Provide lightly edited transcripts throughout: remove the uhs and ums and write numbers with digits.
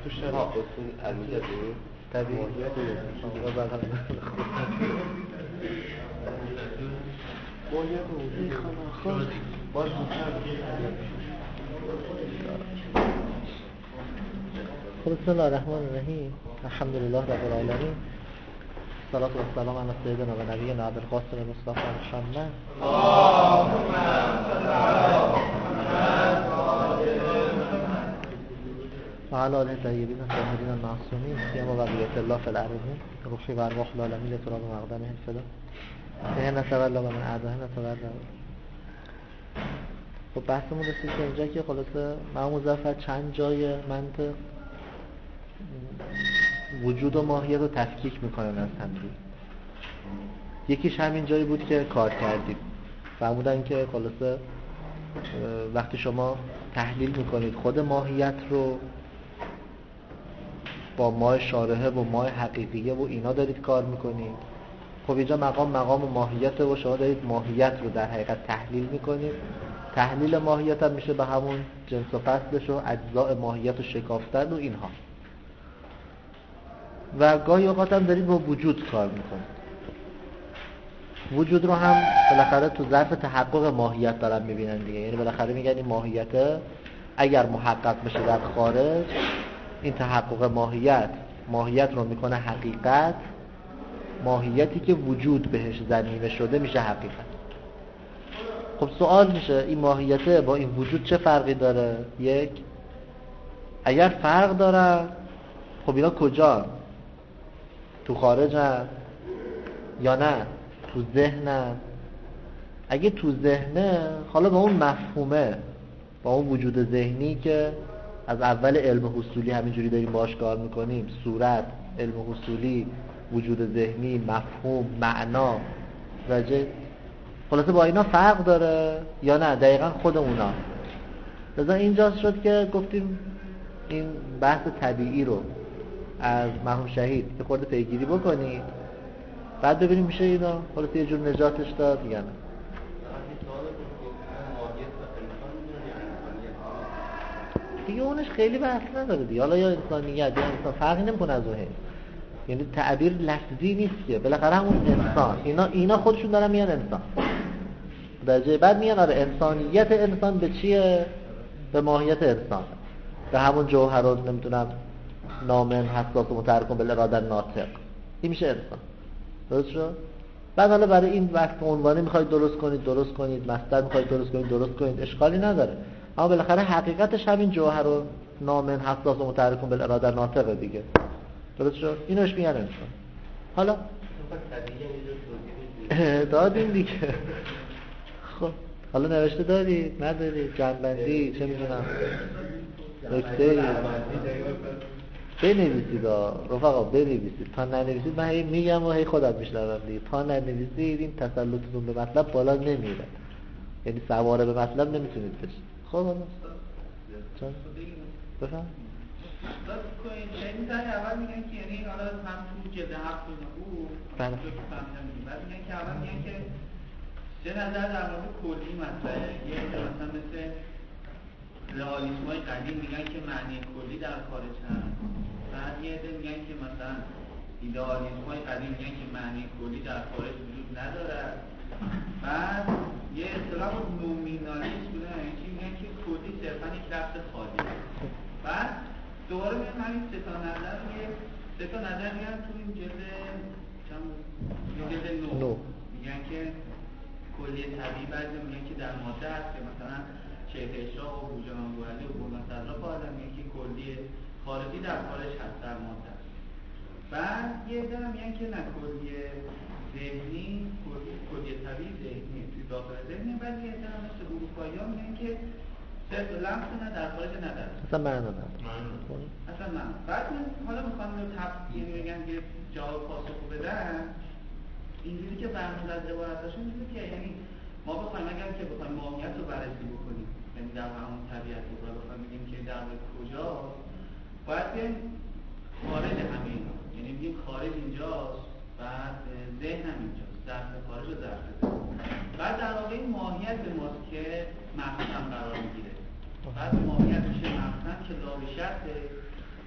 تو شرح اصول عمیده بود طبیعی بسم الله الرحمن الرحیم الحمد لله رب العالمین الصلاة والسلام علی سیدنا و نبینا ابوالقاسم مصطفی محمد و علی آله الطیبین الطاهرین المعصومین سیما بقیة الله فی الارضین روحی و ارواح العالمین لتراب مقدمه الفدا به نتولا و من اعداه نتولا. خب بحثمون رسید که اینجا که خلاصه امام مظفر چند جای منطق وجود و ماهیت رو تفکیک میکنن از هم دیگه. یکیش همین جایی بود که کار کردیم فرمودن که خلاصه وقتی شما تحلیل میکنید خود ماهیت رو با ماه شارحه و ماه حقیقیه و اینا دارید کار میکنید، خب اینجا مقام ماهیت و شما دارید ماهیت رو در حقیقت تحلیل میکنید. تحلیل ماهیت هم میشه به همون جنس و فصلش و اجزاء ماهیت رو شکافتن و اینها. و گاهی اوقات هم دارید با وجود کار میکنید. وجود رو هم بالاخره تو ظرف تحقق ماهیت دارن میبینن دیگه، یعنی بالاخره میگن این ماهیت اگر محقق بشه در خارج، این تحقق ماهیت رو میکنه حقیقت. ماهیتی که وجود بهش ضمیمه شده میشه حقیقت. خب سوال میشه این ماهیت با این وجود چه فرقی داره؟ یک، اگر فرق داره خب اینا کجا؟ تو خارج هم یا نه تو ذهن؟ اگه تو ذهنه حالا با اون مفهومه، با اون وجود ذهنی که از اول علم حصولی همینجوری داریم باهاش کار میکنیم، صورت، علم حصولی، وجود ذهنی، مفهوم، معنا، راجع خلاصه با اینا فرق داره یا نه دقیقا خود اونا. لذا اینجاست شد که گفتیم این بحث طبیعی رو از مرحوم شهید که خورده پیگیری بکنید، بعد ببینیم میشه اینا خلاصه یه جور نجاتش داد یا نه. دیگه اونش خیلی بحث نداره دیگه، حالا یا انسانیت یا انسان فرقی نمیکنه از اون، یعنی تعبیر لفظی نیست که بالاخره همون انسان، اینا خودشون دارن میان انسان درجه بعد میان آره انسانیت انسان به چیه؟ به ماهیت انسان، به همون جوهر رو نمیتونم نامن حساس و متحرک بالاراده ناطق، این میشه انسان. درست شد؟ بعد حالا برای این وقت عنوانی میخواید درست کنید مصدر میخواید درست کنید اشکالی نداره، اما بالاخره حقیقتش همین جوهر و نامن حساس و متحرک بالاراده ناطق دیگه. درست شد؟ اینوش میگن انسان. حالا دادیم دیگه. خب حالا نوشته دارید ندارید جنبندی چه میدونم نکته بنویسید رفقا، بنویسید. تا ننویسید من هی میگم و هی خودم میشنوم دیگه، تا ننویسید این تسلطتون به مطلب بالا نمیره، یعنی سواره به مطلب نمیتونید بشید. خب حالا چون بفهم این تایی اول میگن که یعنی حالا هم تو جلد 7 بود بعد میگن که اول میگن که چه نظر در مورد کلی مسئله، یه مثلا مثل رئالیسم های قدیم میگن که معنی کلی در خارج هست، بعد یه عده میگن که مثلا ایدئالیسم های قدیم میگن که معنی کلی در خارج وجود نداره، بعد یه اصطلاح نومینالیسم بوده میگن که کلی صرفا یک لفظ خالی، بعد دوباره میگن همین سه تا نظر میگن تو این جلد 9 میگن که کلی طبیعی، بعضی میگن که در ماده هست که مثلا شیخ اشراق و بوجهان گوهری و بولنصدرا قائلن میگن که کلی خارجی در خارج هست در ماده هست. بعد یه عده میگن که نه کلی ذهنی، کلی طبیعی ذهنی توی داخل ذهنی، بعد یه عده مثل اروپایی‌ها میگن که صرف لمس نه در خارج نداره، اصلا معنا نداره. بعد حالا میخوام یعنی بگن که جواب پاسخ بدن اینجوری که برنامه از عبارتاشون اینجوری که یعنی ما بخوایم اگر که بخوایم ماهیت رو بررسی بکنیم، یعنی در همون طبیعت رو بخوایم بگیم که در کجا باید بگیم خارج همه اینا، یعنی بگیم خارج اینجاست، بعد ذهن هم اینجاست، ظرف خارج و ظرف ذهن، بعد در واقع این ماهیت ماست که مقصد قرار میگیره، بعد ماهیت میشه مقصد که لا به شرطه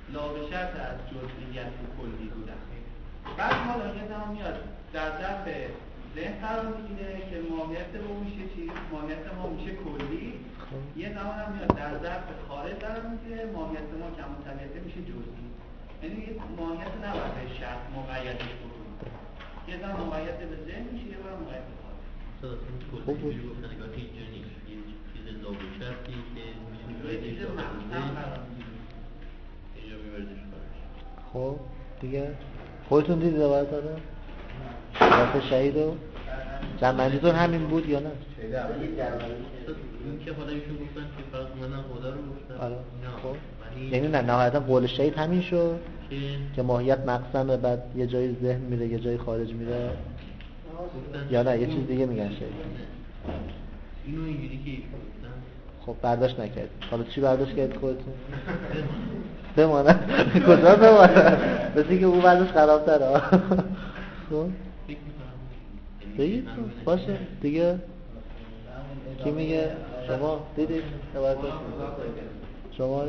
لابشرط از جزئیات و کلی بودن. بعد ماهیت هم میاد در ظرف ذهن قرار میگیره که ماهیت رو میشه چی؟ ماهیت ما میشه کلی. یه زمان هم میاد در ظرف خارج قرار میگیره، ماهیت ما که همون طبیعته میشه جزئی. یعنی یه ماهیت نباید به شرط مقیدش بکنیم. یه زمان مقید به ذهن میشه، یه بار مقید به خارج. خوب بود. گفتن نگاه که اینجا نیست. یه چیز لابشرطی که میشه یه چیز مقصد قرار میگیره. اینجا میبردش خارج. خب دیگه خودتون دیدید روایت داره؟ روایت شهید رو؟ جنبندیتون همین بود یا نه؟ این که حالا ایشون گفتن که فقط اومدن خدا رو گفتن. آره. خب یعنی نه نهایتا قول شهید همین شد که ماهیت مقسمه، بعد یه جایی ذهن میره یه جایی خارج میره، یا نه یه چیز دیگه میگن شهید؟ اینو اینجوری که ایشون گفتن. خب برداشت نکردید. حالا چی برداشت کردید خودتون؟ بمانه. کجا بمانه؟ بسی که اون برداشت خرابتره. خب بگید باشه دیگه. کی میگه؟ شما دیدید؟ شما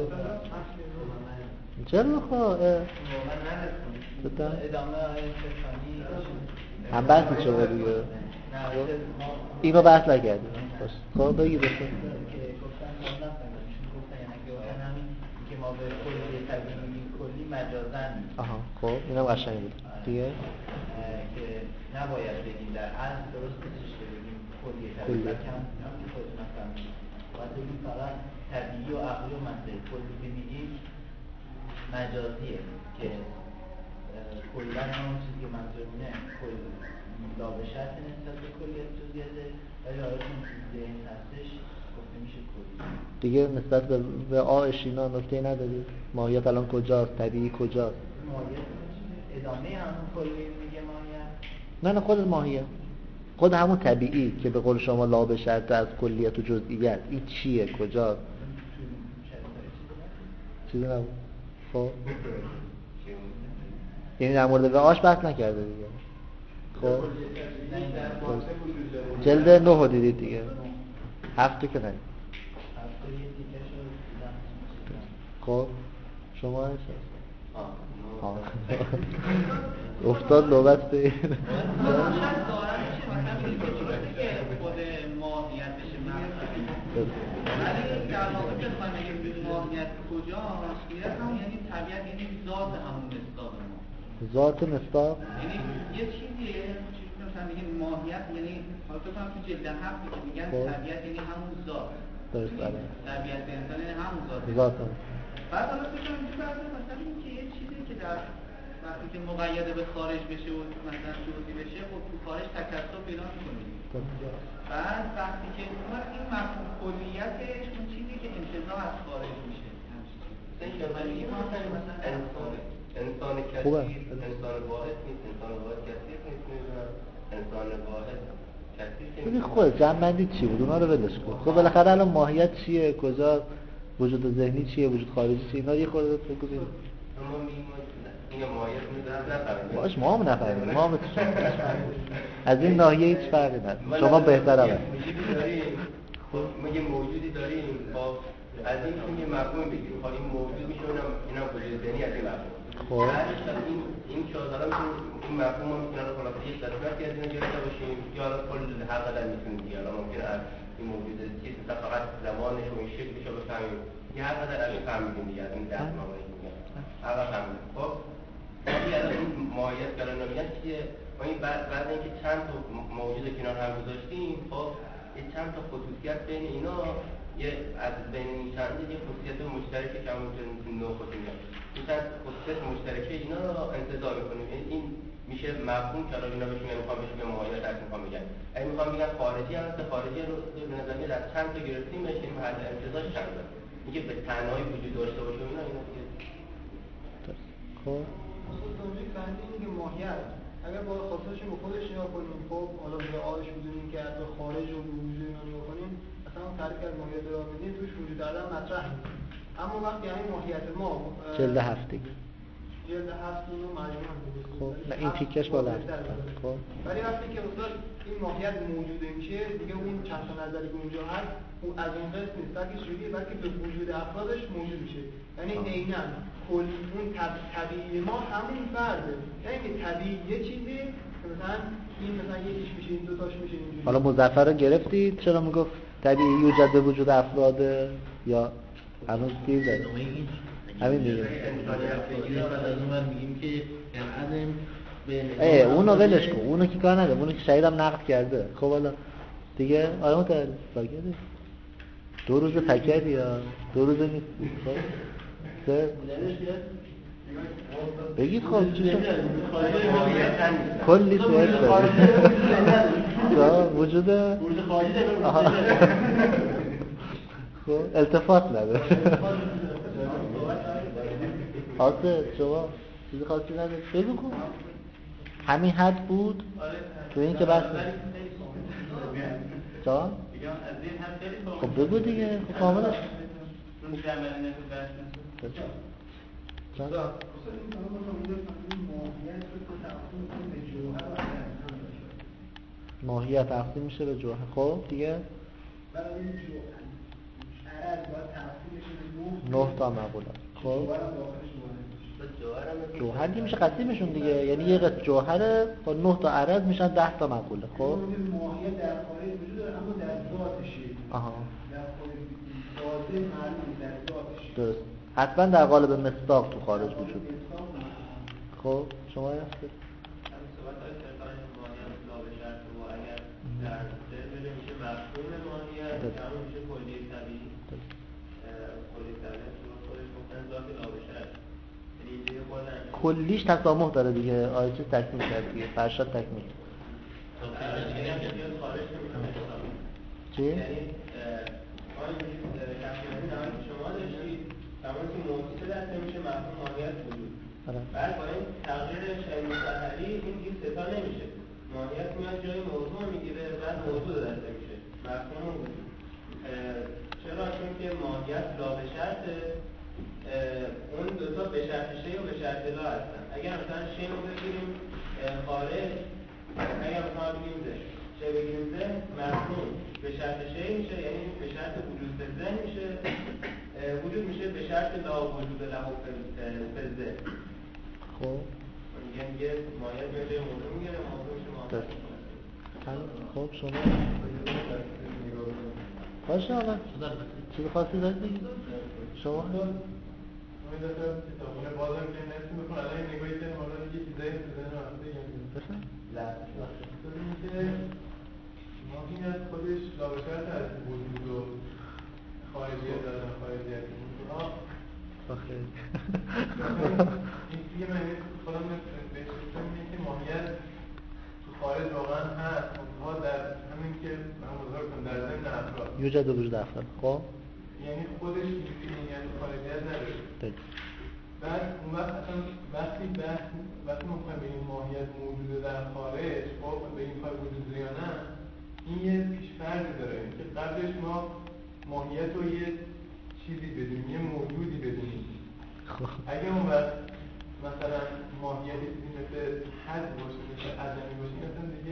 چرا خواه؟ هم بحثی شما دیگه اینو بحث نکردیم. خب بگید بسید که ما به کلی طبیعی میگیم کلی مجازن. آها خب اینم قشنگ بود دیگه، که نباید بگیم در اصل درست نیستش که بگیم کلی طبیعی کم خودتون نفهمید. باید بگیم فقط طبیعی و عقلی و مسئله. کلی که میگیم مجازیه که کلا همون چیزی که منظورمونه کلی لابشرط نسبت به کلیت جزئیاته، ولی آیا چون ذهن هستش گفته میشه کلی. دیگه نسبت به آش اینا نکته ندارید؟ ماهیت الان کجاست؟ طبیعی کجاست؟ ماهیت ادامه همون کلی میگه ماهیت؟ نه خود ماهیت، خود همون طبیعی که به قول شما لابشرط از کلیت و جزئیات، این چیه؟ کجاست؟ چیزی نبود. خب یعنی در مورد آش بحث نکرده دیگه. خب جلد 9 دیدید دیگه، 7 که نه. خب شما هست افتاد نوبت به خود ماهیت بشه ولی در واقع بخوایم بگیم ماهیت کجاست، هم یعنی طبیعت، یعنی ذات همون مصداق ما. ذات مصداق یعنی یه چیزیه مثلا میگیم ماهیت، یعنی حالا تو تو جلد 7 که میگن طبیعت یعنی همون ذات. درست بله. طبیعت انسان یعنی همون ذات. بعد حالا فکر کنم مثلا این که یه چیزی که در وقتی که مقید به خارج بشه و مثلا جزئی بشه، خب تو خارج تکثر پیدا می‌کنه. بعد وقتی که این مفهوم کلیتش اون چیزی که انتزاع از خارج میشه. انسان کثیر، انسان واحد نیست، انسان واحد کثیر نیست، انسان واحد کثیر نیست. خود جمع‌بندی چی بود؟ اونا رو ولش کن. خب بالاخره الان ماهیت چیه؟ کجا؟ وجود ذهنی چیه؟ وجود خارجی چیه؟ اینا یه خورده بگو ببین. ما میگیم این ماهیت نفهمید. باش ما هم نفهمید. ما هم از این ناحیه هیچ فرقی نداره. شما بهتره بگید. میگه موجودی داریم، خب از این یه مفهوم بگیم. خب این موجود میشه اینا وجود ذهنی از این مفهوم. خب این شاهدارا میتونیم این مفهوم رو میتونن خلاص یک دستگاهی از این گرفته باشیم یا حالا کل هر قدر میتونیم دیگه. حالا ممکنه از این موجود چیز فقط زمانش و این شکلش رو بفهمیم. یه هر قدر از این فهمیدیم دیگه، از این درس ماهیت میگن. هر قدر فهمیدیم. خب این ماهیت که الان میگن چیه؟ ما این بعد اینکه چند تا موجود کنار هم گذاشتیم، خب یه چند تا خصوصیت بین اینا، یه از بین این چند یه خصوصیت مشترکی که همونجوری میتونیم نو خودمون میگن. این چند خصوصیت مشترکه اینا رو انتزاع می‌کنیم. این میشه مفهوم که الان اینا بهش میخوام بهش به ماهیت درس میخوام بگن. اگه میخوام بگن خارجی هست، خارجی رو به نظر میاد از چند تا گرفتیم بهش این محل انتزاعش چند تا. میگه به تنهایی وجود داشته باشه اینا دیگه. خب خصوصی بندی این که ماهیت اگر با خاصش به خودش نگاه کنیم، خب حالا به آش بدونیم که از خارج و وجود اینا نگاه کنیم، مثلا تعریف از ماهیت را بدیم توش وجود عدم مطرح نیست. اما وقتی همین ماهیت ما جلد 7 این جلد 7 اینو مجموعاً می‌گه. خب نه این تیکش بالا خب ولی وقتی که استاد این ماهیت موجود میشه دیگه اون چند تا نظری که اونجا هست اون از اون قسم نیست بلکه شروعی بلکه به وجود افرادش موجود میشه یعنی عیناً کل اون طبیعی ما همون فرده یعنی طبیعی یه چیزی که مثلا این مثلا یکیش میشه این دوتاش میشه اینجوری. حالا مظفر رو گرفتید چرا میگفت طبیعی یوجد به وجود افراده یا هنوز دیر دارید همین دیگه میگیم که عدم اونو ولش کن اونو که کار نده اونو که شهیدم نقد کرده خب حالا دیگه آره متعرض ساکته 2 روز تکردی یا 2 روز نیست خب سه بگید خب چی شد کلی سوال دارید وجود خب التفات نداره حاضر شما چیزی خاصی نداره بگو کن همین حد بود تو این که بحث جان خب بگو دیگه خب کامل است جان ماهیت تقسیم میشه به جوهر خب دیگه برای این عرض باید تقسیم بشه به 9 تا مقوله خب جوهر که میشه قسیمشون دیگه یعنی یه قسم جوهره با 9 تا عرض میشن 10 تا مقوله خب ماهیت در خارج وجود داره اما در ذاتشه آها در خارج ذات معلوم در ذاتشه درست حتما در قالب مصداق تو خارج وجود خب شما هستید در ذهن میشه مفهوم ماهیت همون میشه کلیه طبیعی کلیه طبیعی خودش گفتن ذات لابشر یعنی اینجوری خودن کلیش تسامح داره دیگه آیه چیز تکمیل کرد دیگه فرشاد تکمیل چی؟ یعنی آن شخصیتی شما داشتید زمانی که موضوع در نمیشه مفهوم ماهیت وجود بعد با این تغییر شیء مستحلی این دیگه ستا نمیشه ماهیت میاد جای موضوع میگیره بعد موضوع داشته میشه مفهوم وجود چرا؟ چون که ماهیت لا به شرط اون دوتا به شرط شی و به شرط لا هستن اگر مثلا شی رو بگیریم خارج اگر مثلا بگیریم ده شی بگیریم ده مفهوم به شرط شی میشه یعنی به شرط وجود ذهن میشه وجود میشه به شرط لا وجود له فزه خب میگن یه ماهیت میاد جای موضوع میگیره موضوع میشه ماهیت خب شما باشه حالا چیز خاصی دارید بگید شما این دفعه کتابونه بازم که نفسی میکنم الان نگاهی که حالا یه چیزایی تو ذهن من بگم بفهم تو اینکه ماهیت خودش لابشرط از وجود و خارجیت دارن خارجیت بخیر این دیگه من خودم میگه که ماهیت تو خارج واقعا هست منتها در همین که من بزرگم در ضمن افراد یوجد وجود افراد خب یعنی خودش یعنی خارجیت نداره بعد اون وقت اصلا وقتی ما میخوایم به این ماهیت موجوده در خارج خب به این کار وجود یا نه این یه پیش‌فرضی داره که قبلش ما ماهیت رو یه چیزی بدونیم یه موجودی بدونیم اگه اون وقت مثلا ماهیت چیزی مثل حد باشه مثل عدمی باشه مثلا دیگه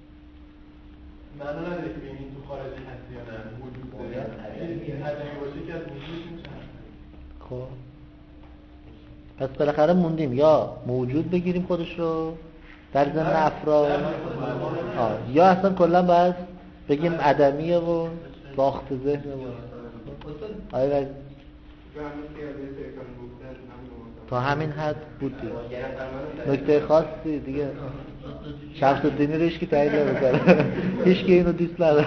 معنا نداره که ببینیم تو خارجی هستی یا نه وجود داره عدمی باشه که از وجودش میشه خب پس بالاخره موندیم یا موجود بگیریم خودش رو در ضمن افراد یا اصلا کلا باید بگیم عدمیه و ساخت ذهن آره تا همین حد بود دیگه نکته خاصی دیگه شمس الدینی رو هیچ کی تایید نمی‌کنه هیچ کی اینو دوست نداره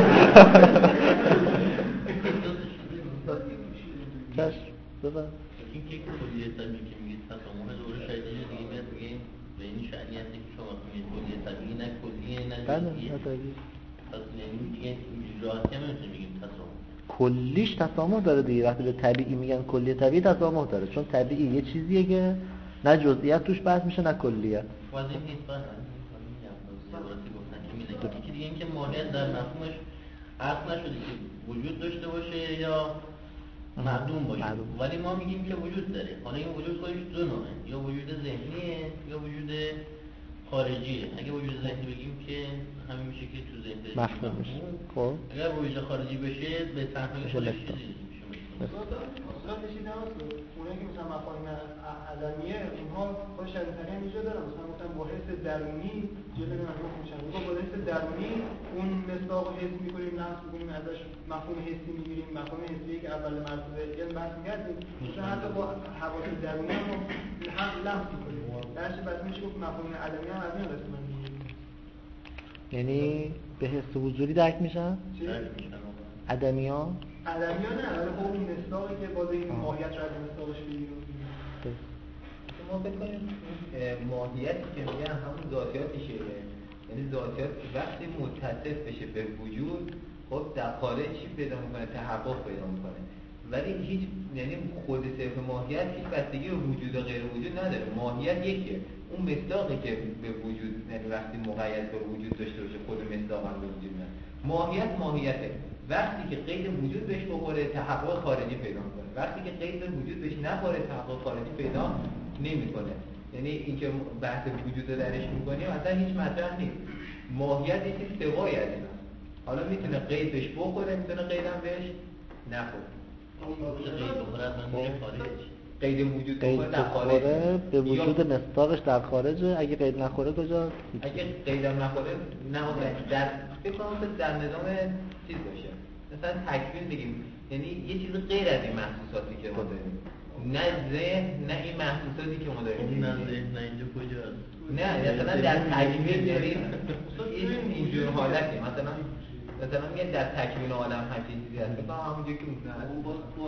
چشم بفرمایید این که کلیه طبیعی که میگید تسامح دوره شایده دیگه میاد میگه به این شأنی هست که شما میگید کلیه طبیعی نه کلیه نه طبیعی پس یعنی دیگه راحتی هم نمیتونیم بگیم تسامح کلیش تسامح داره دیگه وقتی به طبیعی میگن کلیه طبیعی تسامح داره چون طبیعی یه چیزیه که نه جزئیات توش بحث میشه نه کلیه واضح نیست بعد گفتن که میگه که دیگه اینکه ماهیت در مفهومش عقل نشده که وجود داشته باشه یا معدوم باشه، ولی ما میگیم که وجود داره. حالا این وجود خودش دو نوعه، یا وجود ذهنیه یا وجود خارجیه. اگه وجود ذهنی بگیم که همین میشه که تو ذهن مفهوم میشه. خب اگر وجود خارجی بشه به تنهایی خودش چیزی میشه. مثلا چیزی هست اونایی که مثلا مفاهیم عدمیه اونها خودش از طریق اینجا دارن، مثلا گفتن با حس درونی جلوی مفهوم میشن، با حس درونی اون مصداق رو حس میکنیم، نفس میکنیم، ازش مفهوم حسی میگیریم، مفهوم حسی که اول مرتبه علم بحث می‌کردیم، مثلا حتی با حواس درونی هم لمس میکنیم. درش بعد میشه گفت مفاهیم عدمی هم از این قسمت میگیریم، یعنی به حس وجودی درک میشن؟ عدمی‌ها نه، ولی خب اون مصداقی که باز این ماهیت رو از مصداقش بگیریم. ما فکر کنیم ماهیتی که میگن همون ذاتیاتشه، یعنی ذاتیات وقتی متصف بشه به وجود، خب در خارج چی پیدا میکنه؟ تحقق پیدا میکنه. ولی هیچ، یعنی خود صرف ماهیت هیچ بستگی به وجود و غیر وجود نداره. ماهیت یکیه. اون مصداقی که به وجود، یعنی وقتی مقید به وجود داشته باشه خود مصداق هم به وجود میاد. ماهیته. وقتی که قید وجود بهش بخوره تحقق خارجی پیدا میکنه. وقتی که قید وجود بهش نخوره تحقق خارجی پیدا نمیکنه. یعنی اینکه بحث وجود رو درش میکنیم اصلا هیچ مطرح نیست. ماهیت یه چیز سوایی از این هست. حالا میتونه قید بهش بخوره، میتونه قیدم بهش نخوره. قید وجود در خارج به وجود مصداقش در خارجه. اگه قید نخوره کجا؟ اگه قیدم نخوره نه در فکر کنم در نظام چیز باشه، مثلا تکوین بگیم، یعنی یه چیز غیر از این محسوساتی که ما داریم، نه ذهن نه این محسوساتی که ما داریم. نه ذهن نه اینجا کجاست؟ نه مثلا در تکوین داریم یه اینجور حالتی، مثلا میگن در تکوین عالم همچین چیزی هست که همونجا که اون باز تو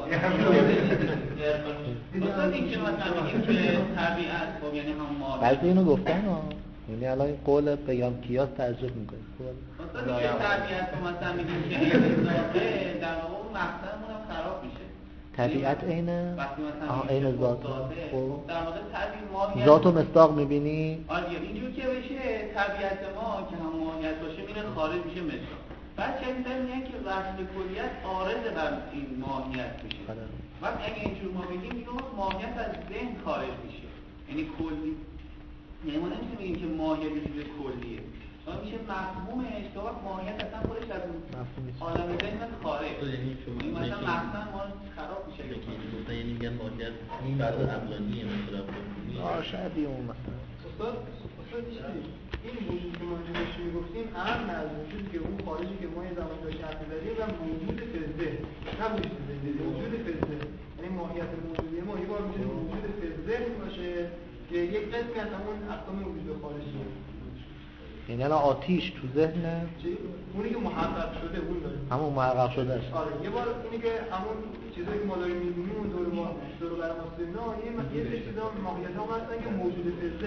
مثلا این که مثلا میگیم که طبیعت خب یعنی هم ما بعضی اینو گفتن ها، یعنی الان این قول پیام کیاس تعجب میکنه. مثلا که طبیعت رو مثلا میگیم که این ذاته در واقع اون مقصدمون هم خراب میشه. طبیعت عین ذات. خب در واقع طبیعت ما ذات و مصداق میبینی؟ آره اینجور که بشه طبیعت ما که هم ماهیت باشه میره خارج میشه مصداق. بعد چه میگن که وصف کلیت عارض بر این ماهیت میشه. وقت اگه اینجور ما بگیم دیگه ماهیت از ذهن خارج میشه، یعنی کلی. یعنی ما نمیشه بگیم که ماهیت چیز کلیه، اما میشه مفهومش که وقت ماهیت اصلا خودش از عالم ذهن خارج. یعنی این مثلا مفهوم ما خراب میشه. یعنی میگن ماهیت این بعد عقلانیه مثلا. شاید اون مثلا استاد این وجود که ما نمیشه میگفتیم اهم از وجود که اون خارجی که ما یه زمان داشت حرف زدیم و موجود فزده، نه وجود فزده، موجود فزده. یعنی ماهیت موجودی ما یه بار میشه موجود فزده باشه که یک قسمی از همون اقسام وجود خارجی. یعنی الان آتیش تو ذهنه؟ اونی که محقق شده اون داریم. همون محقق شده است. آره یه بار اینی که همون چیزایی که ما داریم می‌بینیم اون دور برای ما سینا یه چیزا ماهیت ها هستن که موجود فزده.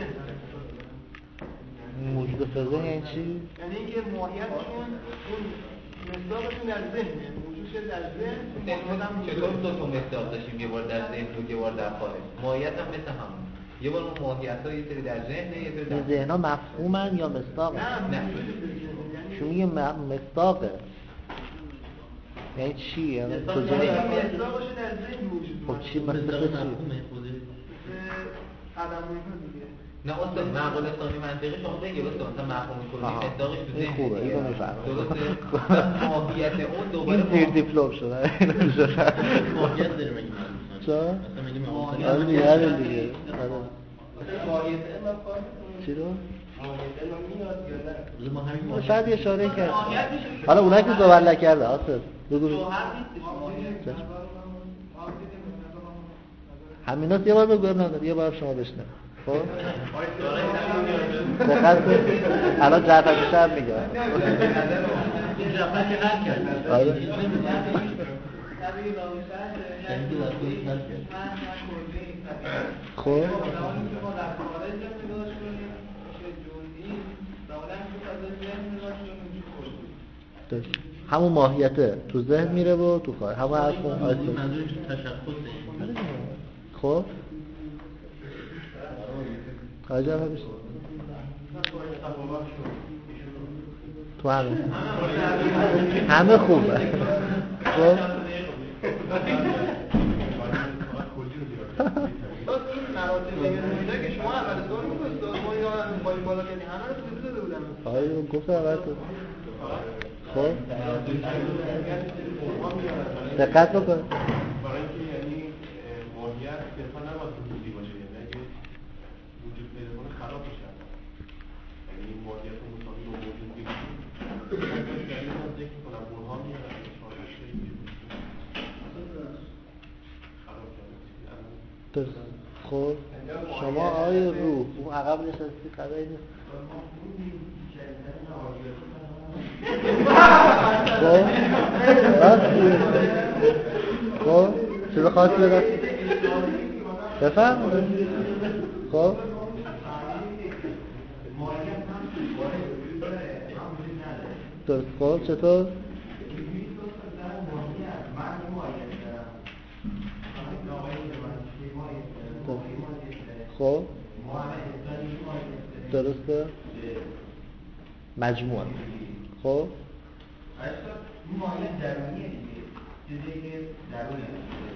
موجود فزده یعنی چی؟ یعنی اینکه ماهیتشون اون مصداقشون در ذهنه، موجودش در ذهن. چطور دو تا مصداق داشتیم، یه بار در ذهن و یه بار در خارج. ماهیت هم مثل همون. یه بار اون ماهیت‌ها یه سری در ذهنه، یه سری در ذهن‌ها مفهومن یا مصداقن؟ نه شما میگه مصداقه یعنی چی؟ یعنی مصداقش در ذهن موجود. خب چی مثل چی؟ نه اصلا معقول ثانی منطقی شما بگید مثلا مفهوم کلی مصداقش تو ذهن خوبه اینو میفهمم. درسته. ماهیت اون دوباره این دیپلم شده. ماهیت داره مگه چرا؟ مثلا میگیم ماهیت آره دیگه دیگه. چی رو؟ ما همین شاید اشاره کرد. حالا اونایی که زبر نکرده آسف بگو. همیناست یه بار بگو نداره، یه بار شما بشنه. خب؟ دقیقا الان جعفر بیشتر میگه. این جعفر که حل کرد. آره. خب؟ همون ماهیته تو ذهن میره و تو خواهد همون حرف اون منظورش تشخصه. خب کجا همیشه تو همه خوبه. خب استاد این مراتب اینا که شما اول سوال میگید استاد ما یا موبایل بالا کردی همه رو توضیح داده بودم. آره گفت اول تو. خب دقت بکن. برای اینکه یعنی ماهیت صرفا نباید وجودی باشه، یعنی اگه وجود پیدا کنه خراب میشه. یعنی ماهیت مساوی با وجودی باشه. یعنی من ذکر کنم برهان میارم خب شما آیه روح اون عقب نشستی خبری نیست. خب چیز خاصی بگم بفهم. خب درست. خب چطور خب درسته مجموعه. خب این ماهیت درونیه دیگه، چیزی که درونه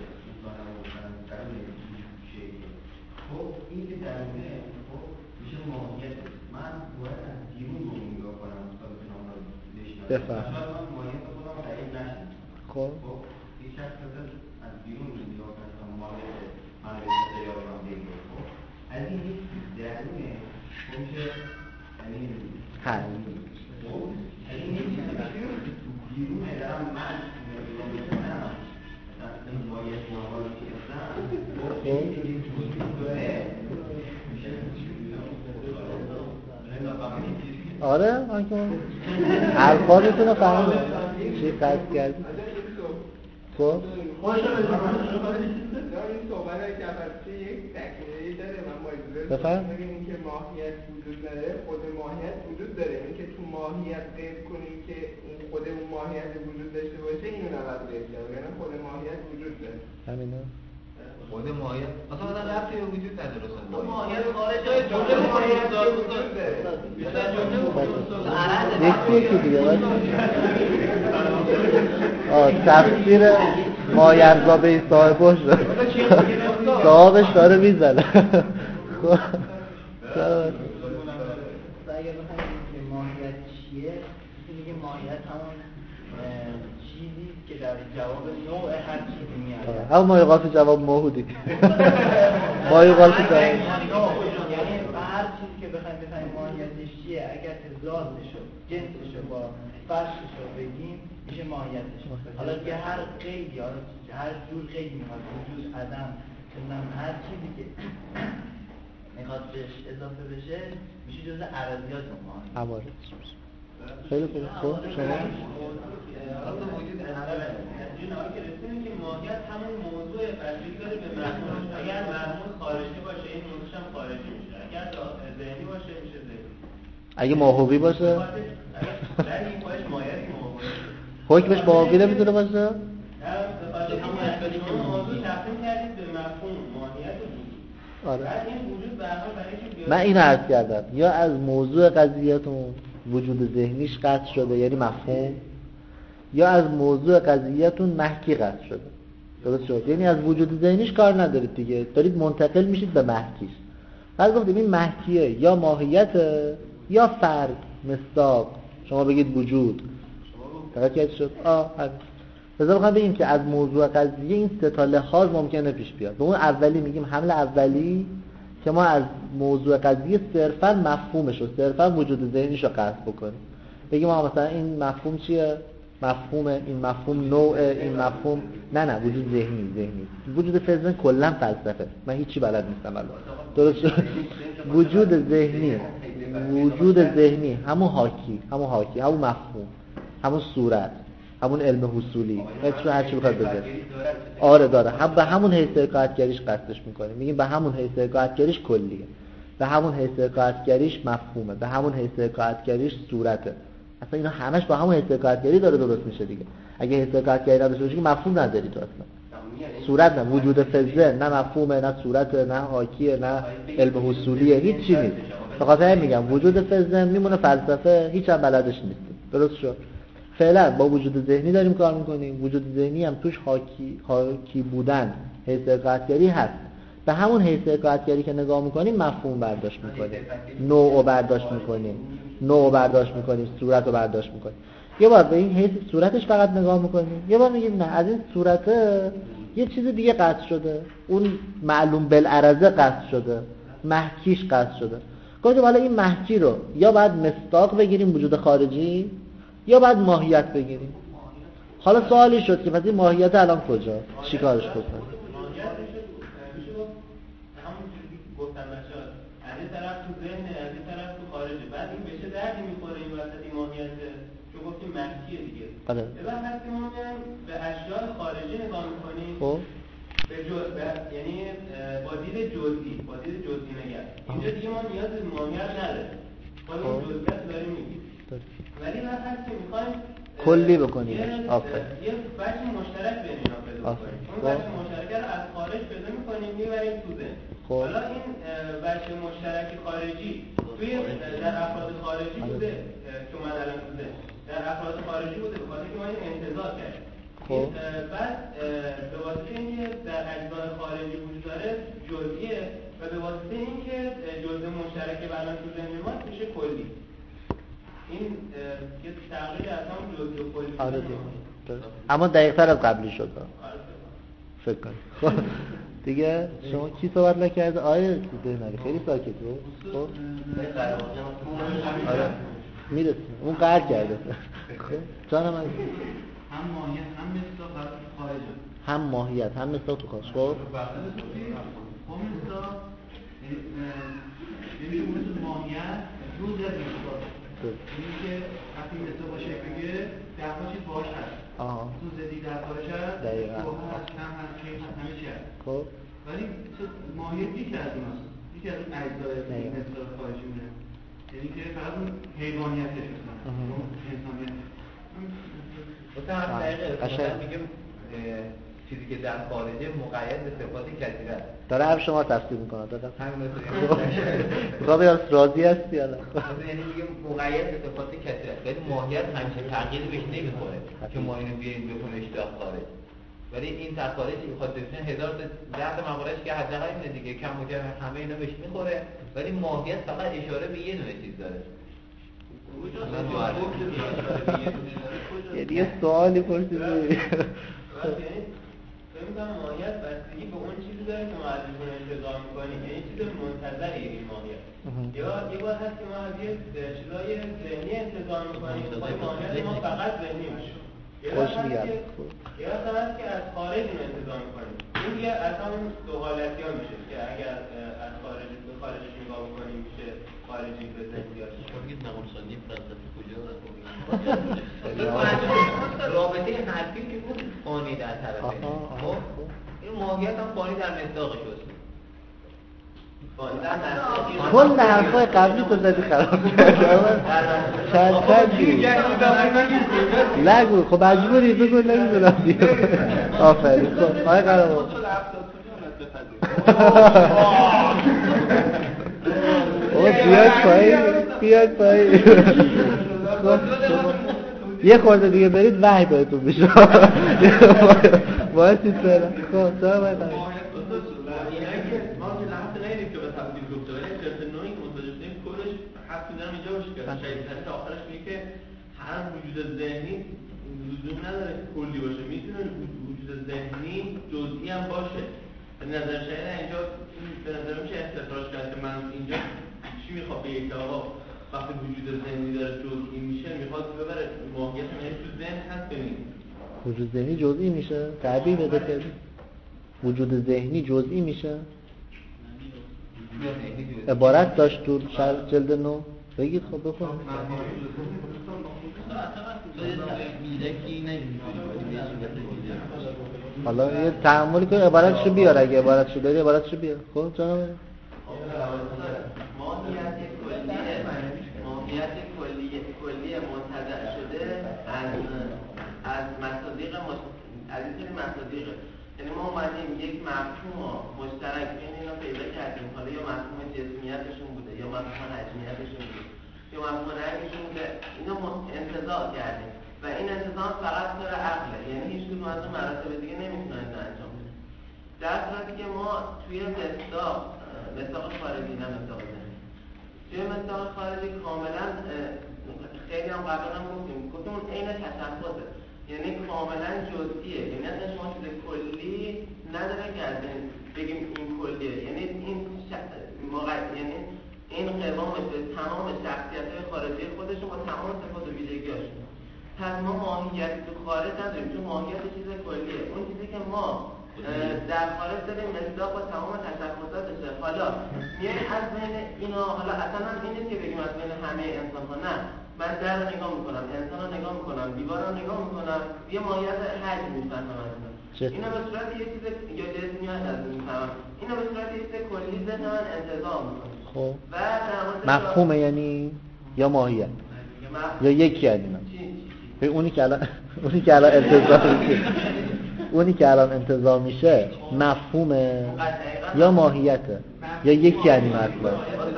خب این که درونه خب میشه ماهیت. من باید از بیرون رو نگاه کنم تا بتونم رو بشناسم. مثلا من ماهیت خودم رو تعیین نشم. خب یک شخص از بیرون رو نگاه کنم تا ماهیت من رو بشناسه یا رو بگیره. خب از این یک درونه خب میشه یعنی هست این یک بیرونه دارم من نمیدونم این ماهیت ناها رو که آره من که الفاظتون رو فهمیدم چی قصد کردی. خب این صحبت که البته یک تکمیلی داره. من باید بفرم بگیم که ماهیت وجود نداره، خود ماهیت وجود داره. این که تو ماهیت قید کنیم که این خود اون ماهیت وجود داشته باشه اینو نباید قید کرد، یعنی خود ماهیت وجود داره. همینه خود ماهیت اصلا ربطی به وجود نداره. اصلا ماهیت خارج از جمله ماهیت وجود داره. مثلا جمله یکی دیگه تفسیر مایرزا به صاحبش صاحبش داره میزنه. اگه بخوایم که ماهیت چیه میگه ماهیت همون چیزی که در جواب نوع هر چیزی میاد. همون مایقات جواب موهودی مایقات جواب یعنی هر چیزی که بخوایم ماهیتش چیه اگر ذاتش و جنسش رو با فرشش رو بگیم میشه ماهیتش. حالا که هر قید یا هر جور قید میخواد وجود عدم هر چیزی که میخواد بهش اضافه بشه میشه جزء عرضیات ماهیت. خیلی خوب. خب شما اصلا وجود جنایی که رسیدیم که ماهیت همون موضوع بستگی داره به مضمون. اگر مضمون خارجی باشه این موضوعش هم خارجی میشه، اگر ذهنی باشه میشه ذهنی. اگه ماهوی باشه در این پایش ماهیت ماهوی حکمش ماهوی نمیتونه باشه. نه همون اشکالی که موضوع تقسیم کردید به مفهوم ماهیت وجود. آره بعد این وجود به هر حال برای اینکه من این عرض کردم یا از موضوع قضیهتون وجود ذهنیش قطع شده یعنی مفهوم، یا از موضوع قضیهتون محکی قطع شده. درست شد؟ یعنی از وجود ذهنیش کار ندارید دیگه، دارید منتقل میشید به محکیش. بعد گفتیم این محکیه یا ماهیت یا فرد مصداق. شما بگید وجود ترکیب شد. لذا بخوام بگیم که از موضوع قضیه این سه تا لحاظ ممکنه پیش بیاد. به اون اولی میگیم حمل اولی که ما از موضوع قضیه صرفا مفهومش و صرفا وجود ذهنیش رو قطع بکنیم. بگیم مثلا این مفهوم چیه؟ مفهومه، این مفهوم نوعه، این مفهوم نه وجود ذهنی. وجود فیزن کلا فلسفه. من هیچی بلد نیستم الان. درست شد؟ وجود ذهنی همون حاکی، همون مفهوم، همون صورت، همون علم حصولی، هر چی بخواد بگه. آره داره. به همون حیث قاعدگریش قصدش میکنه. میگیم به همون حیث قاعدگریش کلیه. به همون حیث قاعدگریش مفهومه. به همون حیث قاعدگریش صورته. اصلا اینا همش با همون حیث قاعدگری داره درست میشه دیگه. اگه حیث قاعدگری نداشته باشی که مفهوم نداری تو اصلا. صورت نه، وجود فضله، نه مفهومه، نه صورت، نه حاکیه، نه علم حصولیه، هیچ چی نیست. به خاطر میگم وجود فضله میمونه فلسفه، هیچ هم بلدش نیست. درست شد؟ فعلا با وجود ذهنی داریم کار میکنیم. وجود ذهنی هم توش حاکی بودن حیث قاعدگری هست. به همون حیث حکایتگری که نگاه میکنیم مفهوم برداشت میکنیم، نوع برداشت میکنیم، صورت رو برداشت میکنیم. یه بار به این حیث صورتش فقط نگاه میکنیم، یه بار میگیم نه از این صورته یه چیز دیگه قصد شده، اون معلوم بالعرضه قصد شده، محکیش قصد شده. گفتم حالا این محکی رو یا باید مصداق بگیریم وجود خارجی یا باید ماهیت بگیریم. حالا سوالی شد که پس این ماهیت الان کجا؟ چیکارش بکنیم؟ گفتم بچه‌ها از این طرف تو ذهن، از این طرف تو خارجه، بعد این بشه دردی میخوره این وسط این ماهیت چون گفتیم محکیه دیگه. بله. بعد وقتی ما میایم به اشیاء خارجی نگاه میکنیم خب یعنی با دید جزئی نگاه اینجا دیگه ما نیاز به ماهیت نداریم، ما این جزئیات داریم میگیم. ولی وقتی هست که میخوایم کلی بکنیم یه بچه مشترک بین اینا پیدا کنیم، اون بچه مشترک رو از خارج پیدا میکنیم میبریم تو ذهن. حالا این بچه مشترک خارجی توی در افراد خارجی بوده که من الان تو ذهن در افراد خارجی بوده بخاطر که ما این انتزاع کردیم. بعد به واسطه اینکه در اجزای خارجی وجود داره جزئیه و به واسطه اینکه جزء مشترک الان تو ذهن ما میشه کلی. این یه تغییر از هم جزئی و کلی. آره اما دقیق‌تر از قبلی شد. فکر کنم. دیگه شما کی صحبت نکرده؟ آیه بهنری خیلی ساکت بود. خب آره میرسیم اون قرار کرده. خب جانم من هم ماهیت هم مصداق خارجه، هم ماهیت هم مصداق تو خارج. خب هم مصداق نمیشه مثل ماهیت روز از مصداق اینی که وقتی مصداق باشه بگه در پا چیز باش هست تو زدی در پاش هست تو هست کم هست که همه چی هست. خب ولی ماهیت یکی از اون هست، یکی از اون اجزای مصداق خارجی مونه، یعنی که فقط اون حیوانیتش مثلا انسانیت مثلا میگم چیزی که در خارجه مقید به صفات کثیره است. داره هم شما تفسیر میکنه دادم خب یا راضی هستی الان یعنی میگم مقید به صفات کثیره است ولی ماهیت همیشه تغییر بهش نمیخوره که ما اینو بیاریم بکنیمش در خارج. ولی این در خارج میخواد ببینه هزار تا مقوله‌اش که حداقل اینه دیگه کم و جمع همه اینا بهش میخوره ولی ماهیت فقط اشاره به یه دونه چیز داره. یه سوالی پرسیدی فهمیدم ماهیت بستگی به اون چیزی داره که ما از اون انتظار میکنیم، یعنی چیز منتظره این ماهیت. یا یه بار هست که ما از یه چیزای ذهنی انتظار میکنیم خواهی ماهیت ما فقط ذهنی باشه. یه بار هست که از خارج این انتظار میکنیم. این دیگه از همون دو حالتی ها میشه که اگر از خارج به خارجش نگاه میکنیم میشه خارجی به ذهنیات. بگید نقل سازی فلسفه کجا رابطه حرفی که بود فانی در طرفه. خب این ماهیت هم فانی در مصداقش هست. کل حرفای قبلی تو زدی خراب کردی نگو خب مجبوری بگو نمیدونم دیگه آفرین خب آقای قرار بیاید پایی یه خورده دیگه برید وحی بهتون میشه باید چیز برم خب سلام باید هر وجود ذهنی لزوم نداره که کلی باشه، میتونه وجود ذهنی جزئی هم باشه. به نظر شاید اینجا به نظر میشه استخراج کرد که من اینجا چی میخواد بگه که آقا وقتی وجود ذهنی داره جزئی میشه میخواد ببره ماهیت یعنی تو ذهن هست ببینید وجود ذهنی جزئی میشه تعبیر بده که وجود ذهنی جزئی میشه عبارت داشت تو جلد 9 بگید خب بخون حالا یه تعاملی که عبارتشو بیار اگه عبارتشو داری عبارتشو بیار خب جناب ماهیت کلی منتزع شده از مصادیق از این سری مصادیق، یعنی ما اومدیم یک مفهوم مشترک بین اینا پیدا کردیم، حالا یا مفهوم جسمیتشون بوده یا مفهوم حجمیتشون بوده یا مفهوم رنگشون بوده، اینو انتزاع کردیم و این انتزاع فقط کار عقله، یعنی هیچ کدوم از اون مراتب دیگه نمیتونه اینو انجام بده. در صورتی که ما توی مصداق خارجی نه مصداق ذهنی، توی مصداق خارجی کاملا خیلی هم قبلا هم گفتیم اون عین تشخصه، یعنی کاملا جزئیه، یعنی اصلا شما چیز کلی نداره که از بگیم این کلیه، یعنی یعنی این قوامش به تمام شخصیت‌های خارجی خودشون با تمام صفات و ویژگی‌هاشون. پس ما ماهیت تو خارج نداریم، چون ماهیت چیز کلیه. اون چیزی که ما در خارج داریم مصداق با تمام تشخصاتشه. حالا میای از بین اینا، حالا اصلا هم این نیست که بگیم از بین همه انسان‌ها، نه، من در رو نگاه میکنم، انسان رو نگاه میکنم، دیوار رو نگاه میکنم، یه ماهیت حجم میفهمم از اینا. اینا به صورت یه چیز یا جسمی از میفهمم، اینا به صورت یه چیز کلی ذهن من انتظام میکنم. خب مفهومه یعنی یا ماهیت یا یکی از اینا. به اونی که الان اونی که الان انتظام میشه مفهومه یا ماهیته یا یکی از این مطلب.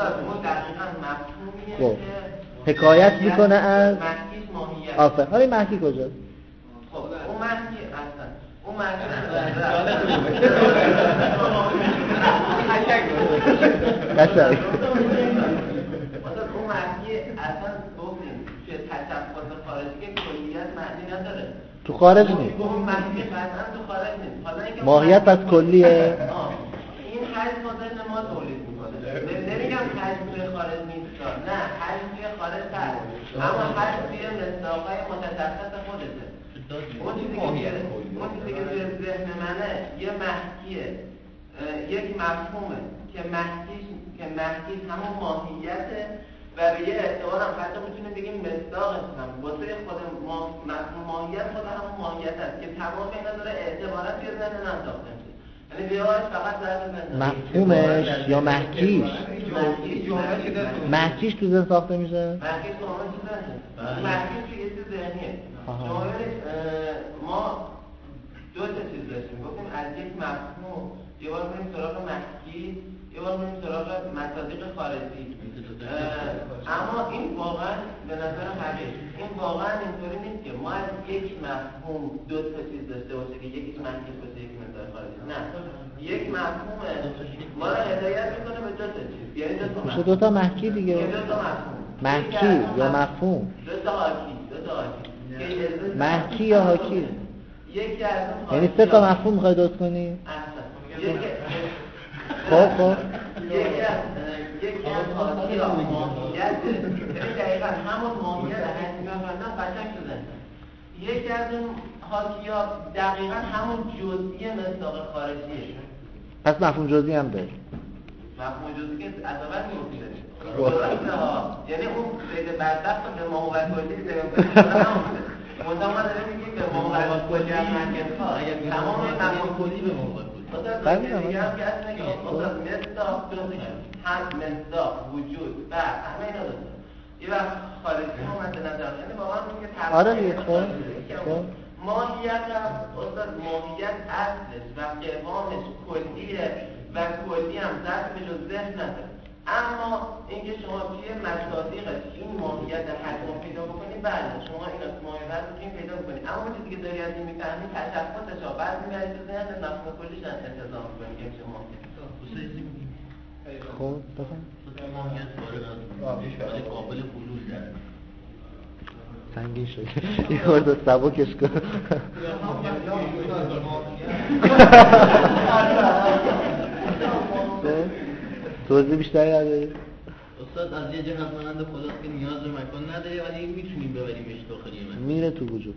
خب حکایت میکنه از آفر. حالا این مهدی کجاست؟ خب اون مهدی اصلا اون مهدی قشنگ اون مهدی اصلا گفتیم که تشخص خارجی که کلیت معنی نداره، تو خارج نیست. اون مهدی اصلا تو خارج نیست. حالا اینکه ماهیت پس کلیه. این حجم ذهن ما تولید میکنه. نمیگم حجم توی خارج نیست، نه، حجم توی خارج هست، اما حجم توی مصداق‌های متشخص خودشه. اون چیزی که توی ذهن منه یه مهدیه، یک مفهومه که مهدی همون ماهیته و به یه اعتبار هم حتی میتونیم بگیم مصداق هم واسه خود ماهیت خود همون ماهیت هست که تمام اینا داره اعتبارات توی ذهن من ساخته میشه. یعنی بیاش فقط در ذهن مفهومش یا مهدیش مهدیش تو ذهن ساخته میشه؟ مهدیش تو همون چیز ذهنه، مهدیش توی یه چیز ذهنیه. شما ببینید ما دو تا چیز داشتیم، گفتیم از یک مفهوم یه بار بریم سراغ مهدی، یه بار بریم سراغ مصادیق خارجی. اما این واقعا به نظر حقیقی این واقعا اینطوری نیست که ما از یک مفهوم دو تا چیز داشته باشه که یکیش مهدی باشه یکی مصداق خارجی. نه، یک مفهوم ما را هدایت میکنه به دو تا چیز، یعنی دو تا مهدی دیگه، دو تا مفهوم، مهدی یا مفهوم، دو تا حاکی مهدی یا حاکی. یکی از اون یعنی سه تا مفهوم میخوای درست کنی؟ خب یکی از حاکی ها ماهیت، یعنی دقیقا همون ماهیت حجمی ها فرندن قشنگ شدن. یکی از اون حاکی ها دقیقا همون جزئی مصداق خارجیه. پس مفهوم جزئی هم داری؟ مفهوم جزئی که از اول میگفتیم درسته ها، یعنی اون سید بدبخت به ماهوت کلی منطقه ما داره میگیم به ماهوت کلی هم مرکز ها تمام مفهوم کلی به ماهوت کلی دیگه هم که اصلا که مصداق هم مصداق وجود و همه اینا داره. یه وقت خارجی هم مد نظر، یعنی واقعا میگه آره دیگه. خب ماهیت هم استاد ماهیت اصلش و قوامش کلیه و کلی هم ذات به جز ذهن نداره. اما اینکه شما توی مصادیقش این ماهیت حجم پیدا بکنید، بله شما این ماهیت رو میتونید پیدا بکنید، اما چیزی که داری از این میفهمی تشخصش ها بعد میبرید تو ذهن مفهوم کلیش انتظام میکنید که میشه ماهیت. خب بفهم ماهیت وارد قابل بلوغ داره. سنگین شد این خورده سبکش کن. توضیح بیشتری نداری؟ استاد از یه جهت مانند خداست که نیاز به مکان نداره ولی میتونیم ببریمش داخل من. میره تو وجود.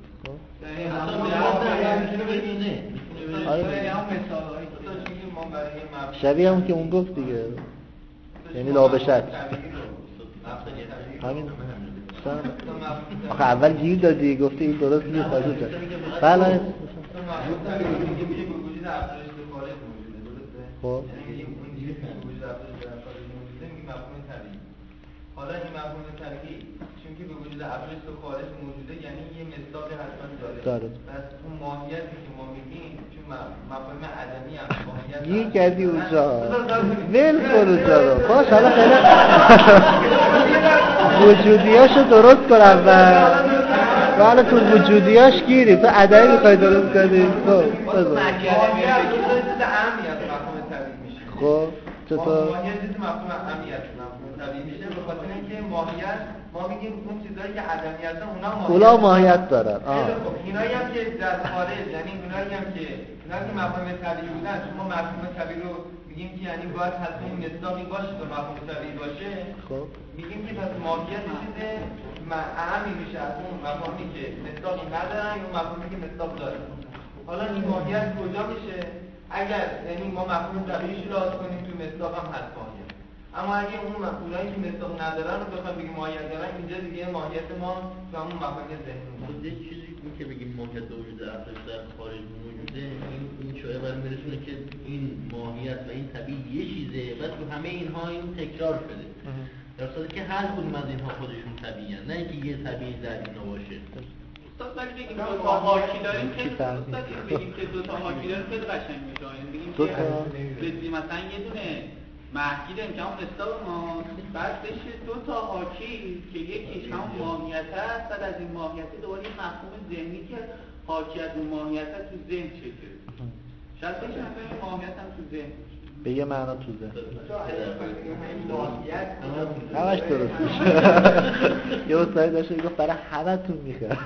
شبیه همون که اون گفت دیگه، یعنی لابشت همین. آخه اول گیر دادی گفتی این درست نیست خواهد شد. بله خب حالا این مفهوم طبیعی چون که به وجود ابرش و خارج موجوده، یعنی یه مصداق حتما داره. پس اون ماهیتی که ما میگیم چون مفهوم عدمی هم ماهیت گیر کردی اونجا ول کن اونجا رو. باش حالا خیلی وجودیاشو درست کن اول. حالا تو وجودیاش گیری تو عدمی میخوای درست کنی. خب بذار خب چطور؟ ماهیت چیزی مفهوم اهمیت مفهوم طبیعی میشه به خاطر اینکه ماهیت ما میگیم اون چیزایی که عدمی هستن اونا ماهیت دارن. خب اینایی هم که در خارج یعنی اونایی که مفهوم طبیعی بودن شما مفهوم طبیعی رو میگیم که یعنی باید حتما اون مصداقی باشه تا مفهوم طبیعی باشه. خب میگیم که پس ماهیت چیز اهمی میشه از اون مفاهیمی که مصداقی ندارن اون مفهومی که مصداق داره. حالا این ماهیت کجا میشه؟ اگر یعنی ما مفهوم طبیعیش رو راست کنیم تو مصداق هم هست ماهیت. اما اگه اون مفهومایی که مصداق ندارن رو بخوایم بگیم ماهیت دارن اینجا دیگه ماهیت ما تو همون مفاهیم ذهنی خود یه چیزی که بگیم ماهیت به وجود افراد در خارج موجوده این شایعه برای میرسونه که این ماهیت و این طبیعی یه چیزه بعد تو همه اینها این تکرار شده در صورتی که هر کدوم از اینها خودشون طبیعی هستند نه اینکه یه طبیعی در اینها باشه. استاد ولی بگیم دو تا حاکی داریم که استاد بگیم که دو تا حاکی داریم خیلی قشنگ میشه. یعنی بگیم که مثلا یه دونه مهدی داریم که همون مصداق ماست بعد بشه دو تا حاکی که یکیش همون ماهیت هست بعد از این ماهیت دوباره یه مفهوم ذهنی که حاکی از اون ماهیت هست تو ذهن شکل شاید بشه همه ماهیت هم تو ذهن به یه معنا تو ذهن ماهیت همش درست میشه. یه استادی داشته میگفت برای همه تون میخواد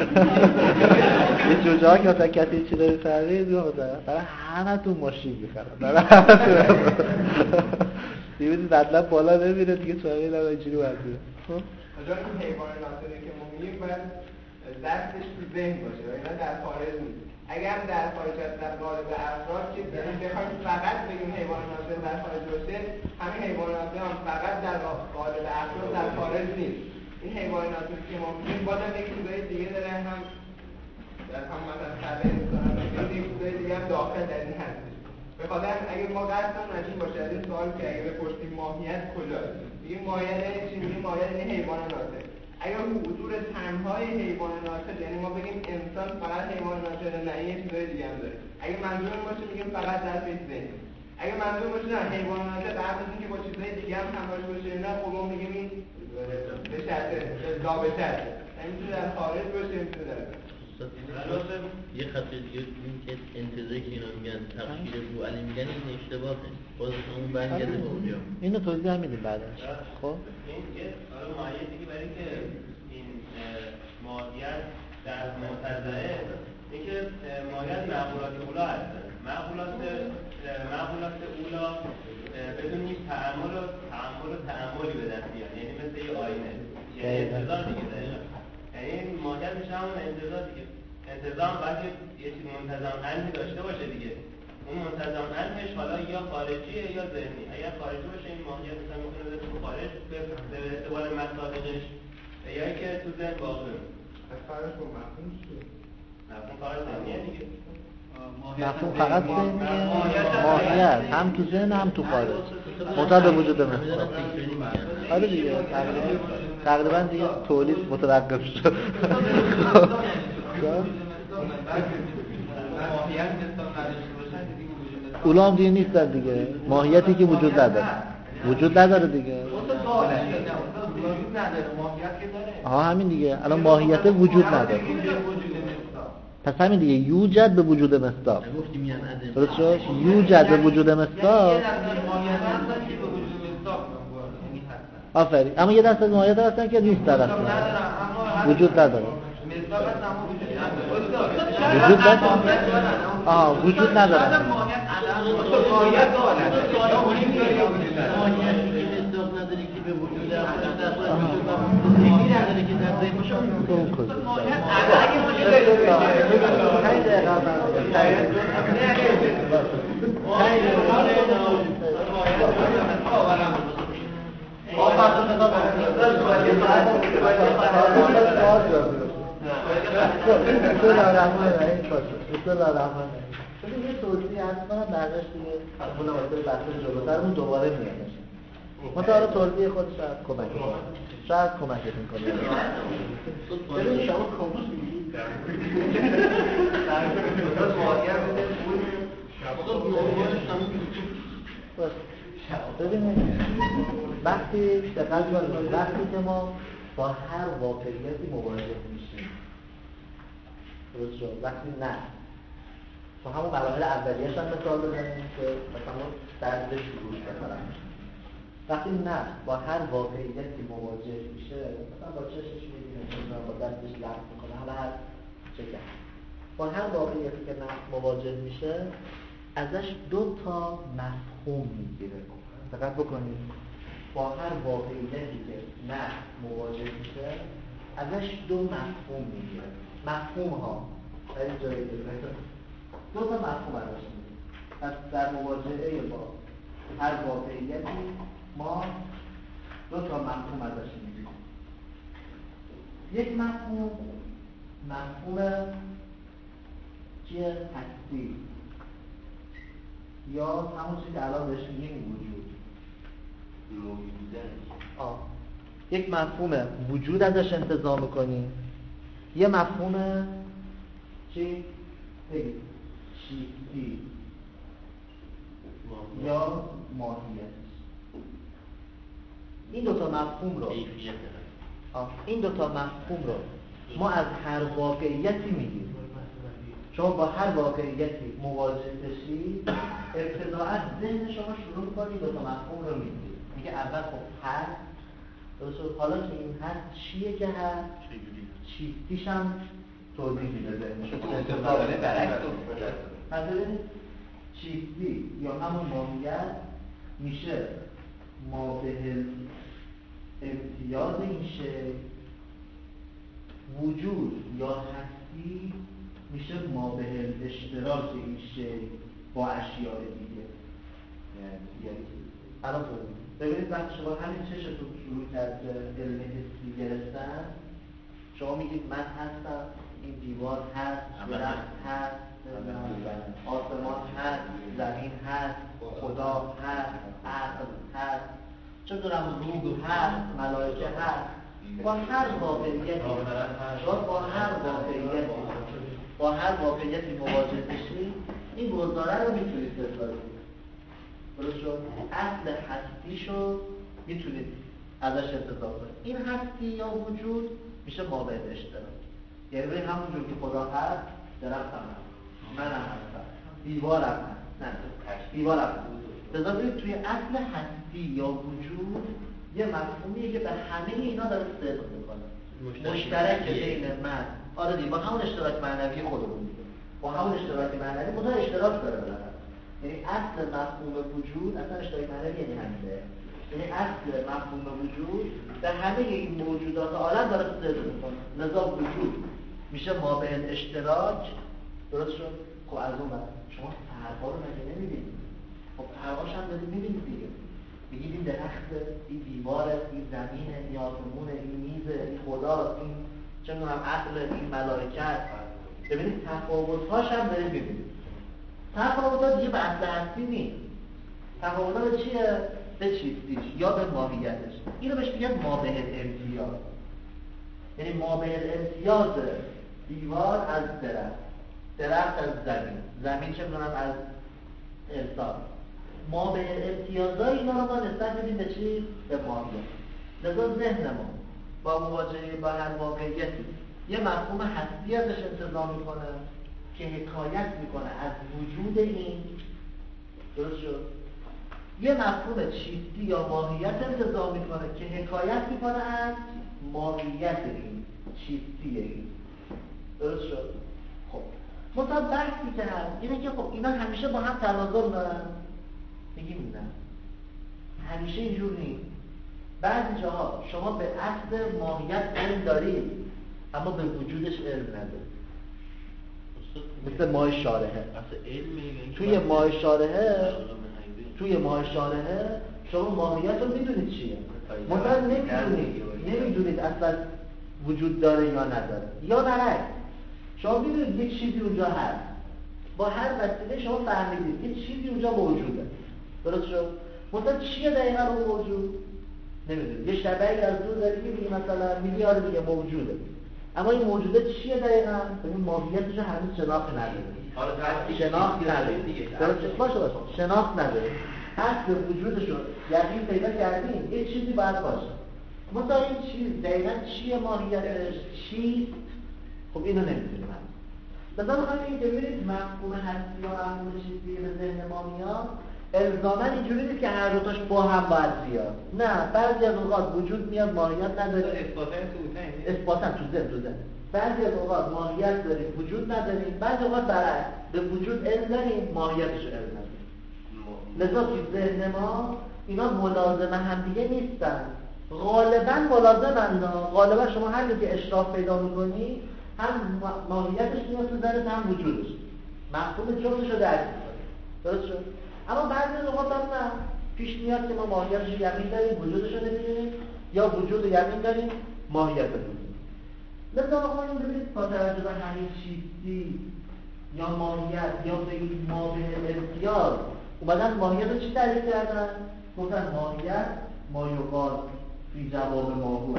یه جوجه ها که مثلا کسی چی داری فرقید برای همه تون ماشین میخواد برای همه تون دیویدی بدلن بالا نمیره دیگه چاقی نمه اینجوری باید میره. اجا این حیوان ناطقی که ما میگیم باید دستش تو ذهن باشه و اینا در خارج نیست. اگر در خارج از در قالب افراد که بخوایم فقط بگیم حیوان ناطق در خارج باشه همین حیوان ناطق هم فقط در قالب افراد در خارج نیست. این حیوان ناطق که ما میگیم بازم یک چیزای دیگه داره هم در هم مثلا خبر می‌کنن یک چیزای دیگه هم داخل در این هست. به خاطر اگه ما قصدمون از این باشه از این سوال که اگه بپرسیم ماهیت کجاست میگیم ماهیت چی میگیم ماهیت این حیوان ناطق. اگر حضور تنهای حیوان ناطق یعنی ما بگیم انسان فقط حیوان ناطق نه یه چیزای دیگه هم داره. اگه منظور باشه میگیم فقط در پیش ذهن. اگه منظور باشه نه حیوان ناطق قبل از اینکه با چیزای دیگه هم همراه باشه نه خب ما میگیم این به شرط ضابطه است. یعنی در خارج باشه میتونه در یه خط دیگه این که انتظاری که اینا میگن تفسیر ابو علی میگن این اشتباهه باز اون برمیگرده به اونجا اینو توضیح هم میدیم بعدش. خب این یه ماهیت دیگه برای که این ماهیت در معتزله اینکه ماهیت معقولات اولا هستن. معقولات اولا بدون هیچ تعامل و تعاملی به دست بیان یعنی مثل یه آینه یعنی انتظار دیگه داره. یعنی این ماهیت میشه همون انتظار دیگه. انتظام باید یه چیز منتظم علمی داشته باشه دیگه. اون منتظم علمش حالا یا خارجیه یا ذهنی. اگر خارجی باشه این ماهیت مثلا میتونه بره تو خارج به اعتبار مصادیقش یا که تو ذهن باقی بمونه. از خارج با مفهوم چیه؟ مفهوم خارج ذهنیه دیگه. مفهوم فقط ذهنیه. ماهیت هم تو ذهن هم تو خارج منتها به وجود مثلا. آره دیگه تقریبا دیگه تولید متوقف شد. اولا هم دیگه نیستن دیگه ماهیتی که وجود نداره دیگه. آها همین دیگه الان ماهیت وجود نداره پس همین دیگه یوجد به وجود مصداق. درست شد؟ یوجد به وجود مصداق. آفرین. اما یه دست از ماهیت هستن که نیست در اصلا وجود نداره. وجود نداره. وجود نداره. یه توضیح هست کنم بعدش دیگه مناسب بحث جلوترمون دوباره میادش. مطالعه توضیح خود شاید کمکتون کنه. ببینید شما کاموس میگید ببینید وقتی دقت کنید وقتی که ما با هر واقعیتی مواجه میشیم درست شد. وقتی نه تو همون مراحل اولیه‌اش هم مثال بزنیم که مثلا درد شروع مثلا وقتی نه با هر واقعیتی مواجه میشه، مثلا با چشمش میبینه، با دستش لمس میکنه، حالا هر چه که با هر واقعیتی که نه مواجه میشه ازش 2 تا مفهوم میگیره. دقت بکنید، با هر واقعیتی که نه مواجه میشه ازش 2 مفهوم میگیره. مفهوم ها در این جایی دیگه 2 تا مفهوم ازش میگیره. پس در مواجهه با هر واقعیتی ما 2 تا مفهوم ازش میگیریم. یک مفهوم چیه؟ هستی، یا همون چیزی که الان بهش میگیم وجود. یک مفهوم وجود ازش انتزاع میکنیم، یه مفهوم چی؟ چیستی یا ماهیت. این 2 تا مفهوم رو ما از هر واقعیتی میگیم. شما با هر واقعیتی مواجه بشید ابتداءً ذهن شما شروع می‌کنه 2 تا مفهوم رو میگیره. میگه اول خب هست، درست شد. حالا که این هست چیه که هست؟ چیستیش هم توضیح میده ذهنش. پس ببینید چیستی یا همون ماهیت میشه مابه امتیاز این شی، وجود یا هستی میشه مابه اشتراک این شی با اشیاء دیگه. یعنی الان ببینید وقتی شما همین چشتون شروع کرد علم حسی گرفتن، شما میگید من هستم، این دیوار هست، درخت هست، آسمان هست، زمین هست، خدا هست، عقل هست، چه دارم روح هست، ملائکه هست. با هر واقعیتی با هر واقعیتی مواجه بشید این گزاره رو میتونید بسازید. درست شد؟ اصل هستیشو میتونید ازش انتزاع کنید. این هستی یا وجود میشه مابعد اشتراک. یعنی به همونجور که خدا هست، درخت هم هست، من هم هستم، دیوار هم هست، دیوار هم هست. لذا ببینید توی اصل هستی یا وجود یه مفهومیه که به همه اینا داره صدق میکنه. مشترک بین من، آره دیگه با همون اشتراک معنوی خودمون دیگه، با همون اشتراک معنوی خدا اشتراک داره بالاخره. یعنی اصل مفهوم وجود، اصلا اشتراک معنوی یعنی همینه. یعنی اصل مفهوم وجود به همه این موجودات عالم داره صدق میکنه. لذا وجود میشه مابعد اشتراک. درست شد؟ خب از اون بعد شما فرقا رو مگه نمیبینید؟ خب فرقاش هم دارید میبینید دیگه. بگید این درخت، این دیوار، این زمین، این آسمون، این میز، این خدا، این چه میدونم عقل، این ملائکه. ببینید تفاوت‌هاش هم دارید میبینید. تفاوت‌ها دیگه به اصل هستی نیست. تفاوت‌ها به چیه؟ به چیستیش یا به ماهیتش. اینو بهش میگن مابعد امتیاز. یعنی مابعد امتیاز دیوار از درخت از زمین چه میدونم از انسان. ما به امتیازهای اینا رو ما نسبت بدیم به چی؟ به ماهیت. لذا ذهن ما با مواجهه با هر واقعیتی یه مفهوم هستی ازش انتزاع میکنه که حکایت میکنه از وجود این. درست شد؟ یه مفهوم چیستی یا ماهیت انتزاع میکنه که حکایت میکنه از ماهیت این، چیستی این. درست شد؟ خب مطابق بحثی که هست اینه که خب اینا همیشه با هم تناظر دارن. میگیم نه، همیشه اینجور نیست. بعضی جاها شما به اصل ماهیت علم دارید اما به وجودش علم ندارید. مثل ماه شارحه. توی ماه شارحه شما ماهیت رو میدونید چیه، مثلا نمیدونید اصلا وجود داره یا نداره. یا برعکس شما میدونید یک چیزی اونجا هست، با هر وسیله شما فهمیدید یک چیزی اونجا موجوده. درست شد؟ مثلا چیه دقیقا اون موجود؟ نمیدونید. یه شبهی از دور داری میبینی مثلا میگی آره دیگه موجوده، اما این موجوده چیه دقیقا؟ این ماهیتش هنوز شناخت نداره. شناخت نداره. درست باشه. شناخت نداره. اصل وجودش رو یقین پیدا کردیم یه چیزی باید باشه. مثلا این چیز دقیقا چیه، ماهیتش چیست؟ خب اینو نمیدونیم. مثلا میخوایم این که ببینید مفهوم هستی یا مفهوم چیزی به ذهن ما میاد الزاماً اینجوری نیست که هر دوتاش با هم باید بیاد. نه، بعضی از اوقات وجود میاد ماهیت نداره. اثباتاً تو ذهن. بعضی از اوقات ماهیت داریم وجود نداریم، بعضی اوقات برعکس به وجود علم داریم ماهیتش علم نداریم. لذا تو ذهن ما اینا ملازمه هم دیگه نیستن. غالباً ملازمن. غالباً شما هر که اشراف پیدا می‌کنی هم ماهیتش میاد تو ذهنت هم وجودش. مفهوم جفتشو درک می‌کنی. درست شد؟ اما بعضی از اوقات هم نه. پیش میاد که ما ماهیتش یقین داریم وجودش رو نمی‌دونیم یا وجود یقین داریم ماهیت رو نمی‌دونیم. لذا آقا این ببینید با توجه به همین چیزی یا ماهیت یا بگید مابع امتیاز اومدن ماهیت رو چی تعریف کردن؟ گفتن ماهیت ما یقال فی جواب ماهو.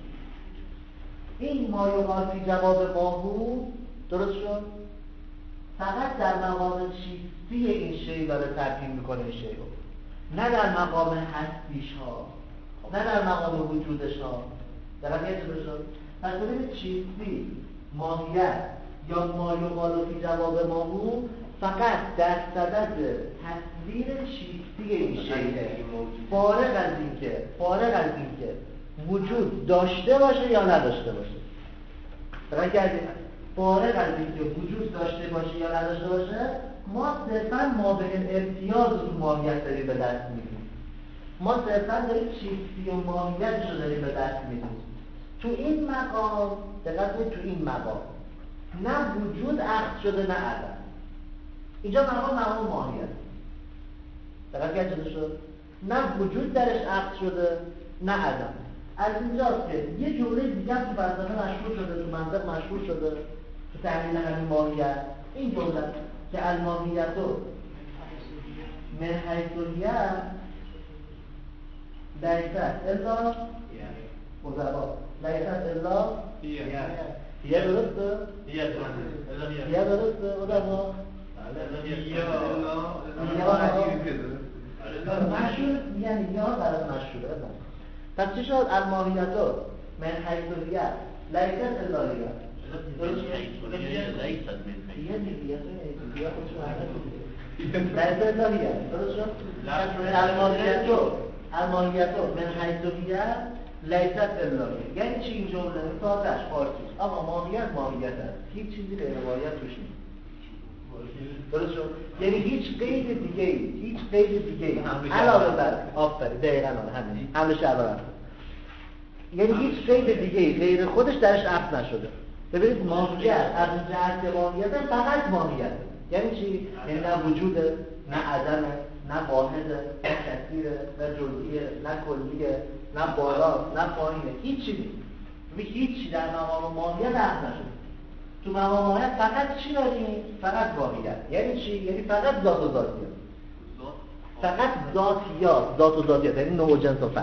این ما یقال فی جواب ماهو درست شد؟ فقط در مقام چیستی این شی داره ترکیب میکنه این شی رو، نه در مقام هستیش ها، نه در مقام وجودش ها. در همین چیز شد؟ پس ببینید چیستی، ماهیت یا ما یقال فی جواب ماهو فقط در صدد تصویر چیستی این شی، فارغ از اینکه وجود داشته باشه یا نداشته باشه. فارغ از اینکه وجود داشته باشه یا نداشته باشه، ما صرفاً مابع امتیاز رو ماهیت داریم به دست میدیم. ما صرفاً داریم چیستی و ماهیتش رو داریم به دست میدیم. تو این مقام دقت کنید، تو این مقام نه وجود اخذ شده نه عدم. اینجا مقام ماهیت. دقت کنید شد؟ نه وجود درش اخذ شده نه عدم. از اینجاست که یه جمله دیگه تو فلسفه مشهور شده، تو منطق مشهور شده، تو تحلیل همین ماهیت. این جمله که الماهیت من حیث هی لیست الا مضافات لیست الا هی درسته؟ هی درسته؟ مضافات مشهور یعنی یا برای مشهوره. پس چی شد؟ الماهیت من حیث هی لیست الا هی درست شد؟ هی دیگه لیست الا هی درست شد؟ الماهیت من حیث هی لیست الا هی. یعنی چی این جمله؟ ساده‌اش فارسی. اما ماهیت هست، هیچ چیزی غیر ماهیت توش نیست. درست شد؟ یعنی هیچ قید دیگه علاوه بر آفرین دقیقاً همین حمل شعبه. یعنی هیچ قید دیگه غیر خودش درش اخذ نشده. ببینید ماهیت از جهت ماهیت فقط ماهیت. یعنی چی؟ یعنی نه وجوده، نه عدمه، نه واحده، نه کثیره، نه جزئیه، نه کلیه، نه بالاست، نه پایینه. هیچ چیزی در مقام ماهیت اخذ نشده. تو مقام ماهیت فقط چی داریم؟ فقط واقعیت. یعنی چی؟ یعنی فقط ذات و ذاتیات. فقط ذات و ذاتیات، یعنی نوع و جنس و فرد.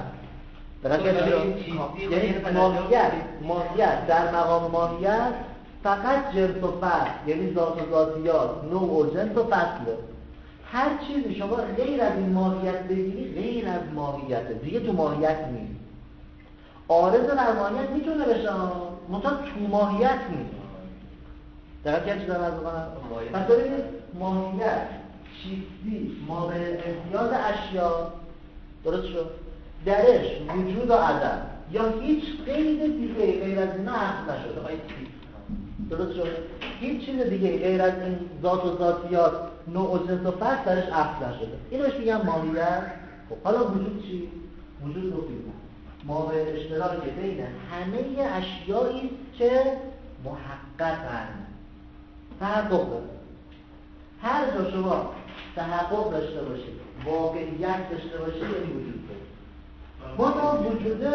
یعنی ماهیت در مقام ماهیت فقط جنس و فرد، یعنی ذات و ذاتیات، نوع و جنس و فصله. هر چیزی شما غیر از این ماهیت بگیری غیر از ماهیته، دیگه تو ماهیت نیست. عارض در ماهیت میتونه بشه، منتها تو ماهیت نیست. دقیقاً چی دارم از بکنم؟ پس ببینید ماهیت، چیستی، مابع امتیاز اشیا درست شد؟ درش وجود و عدم یا هیچ قید دیگه غیر از اینا اخذ نشده. درست شد؟ هیچ چیز دیگه غیر از این ذات و ذاتیات، نوع و جنس و فرد درش اخذ نشده. اینو بهش میگم ماهیت. خب حالا وجود چی؟ وجود رو بگیم مابع اشتراک بین همه اشیایی که محققن. تحقق داره. هر جا شما تحقق داشته باشید، واقعیت داشته باشید، یعنی وجود داره. ما تا وجوده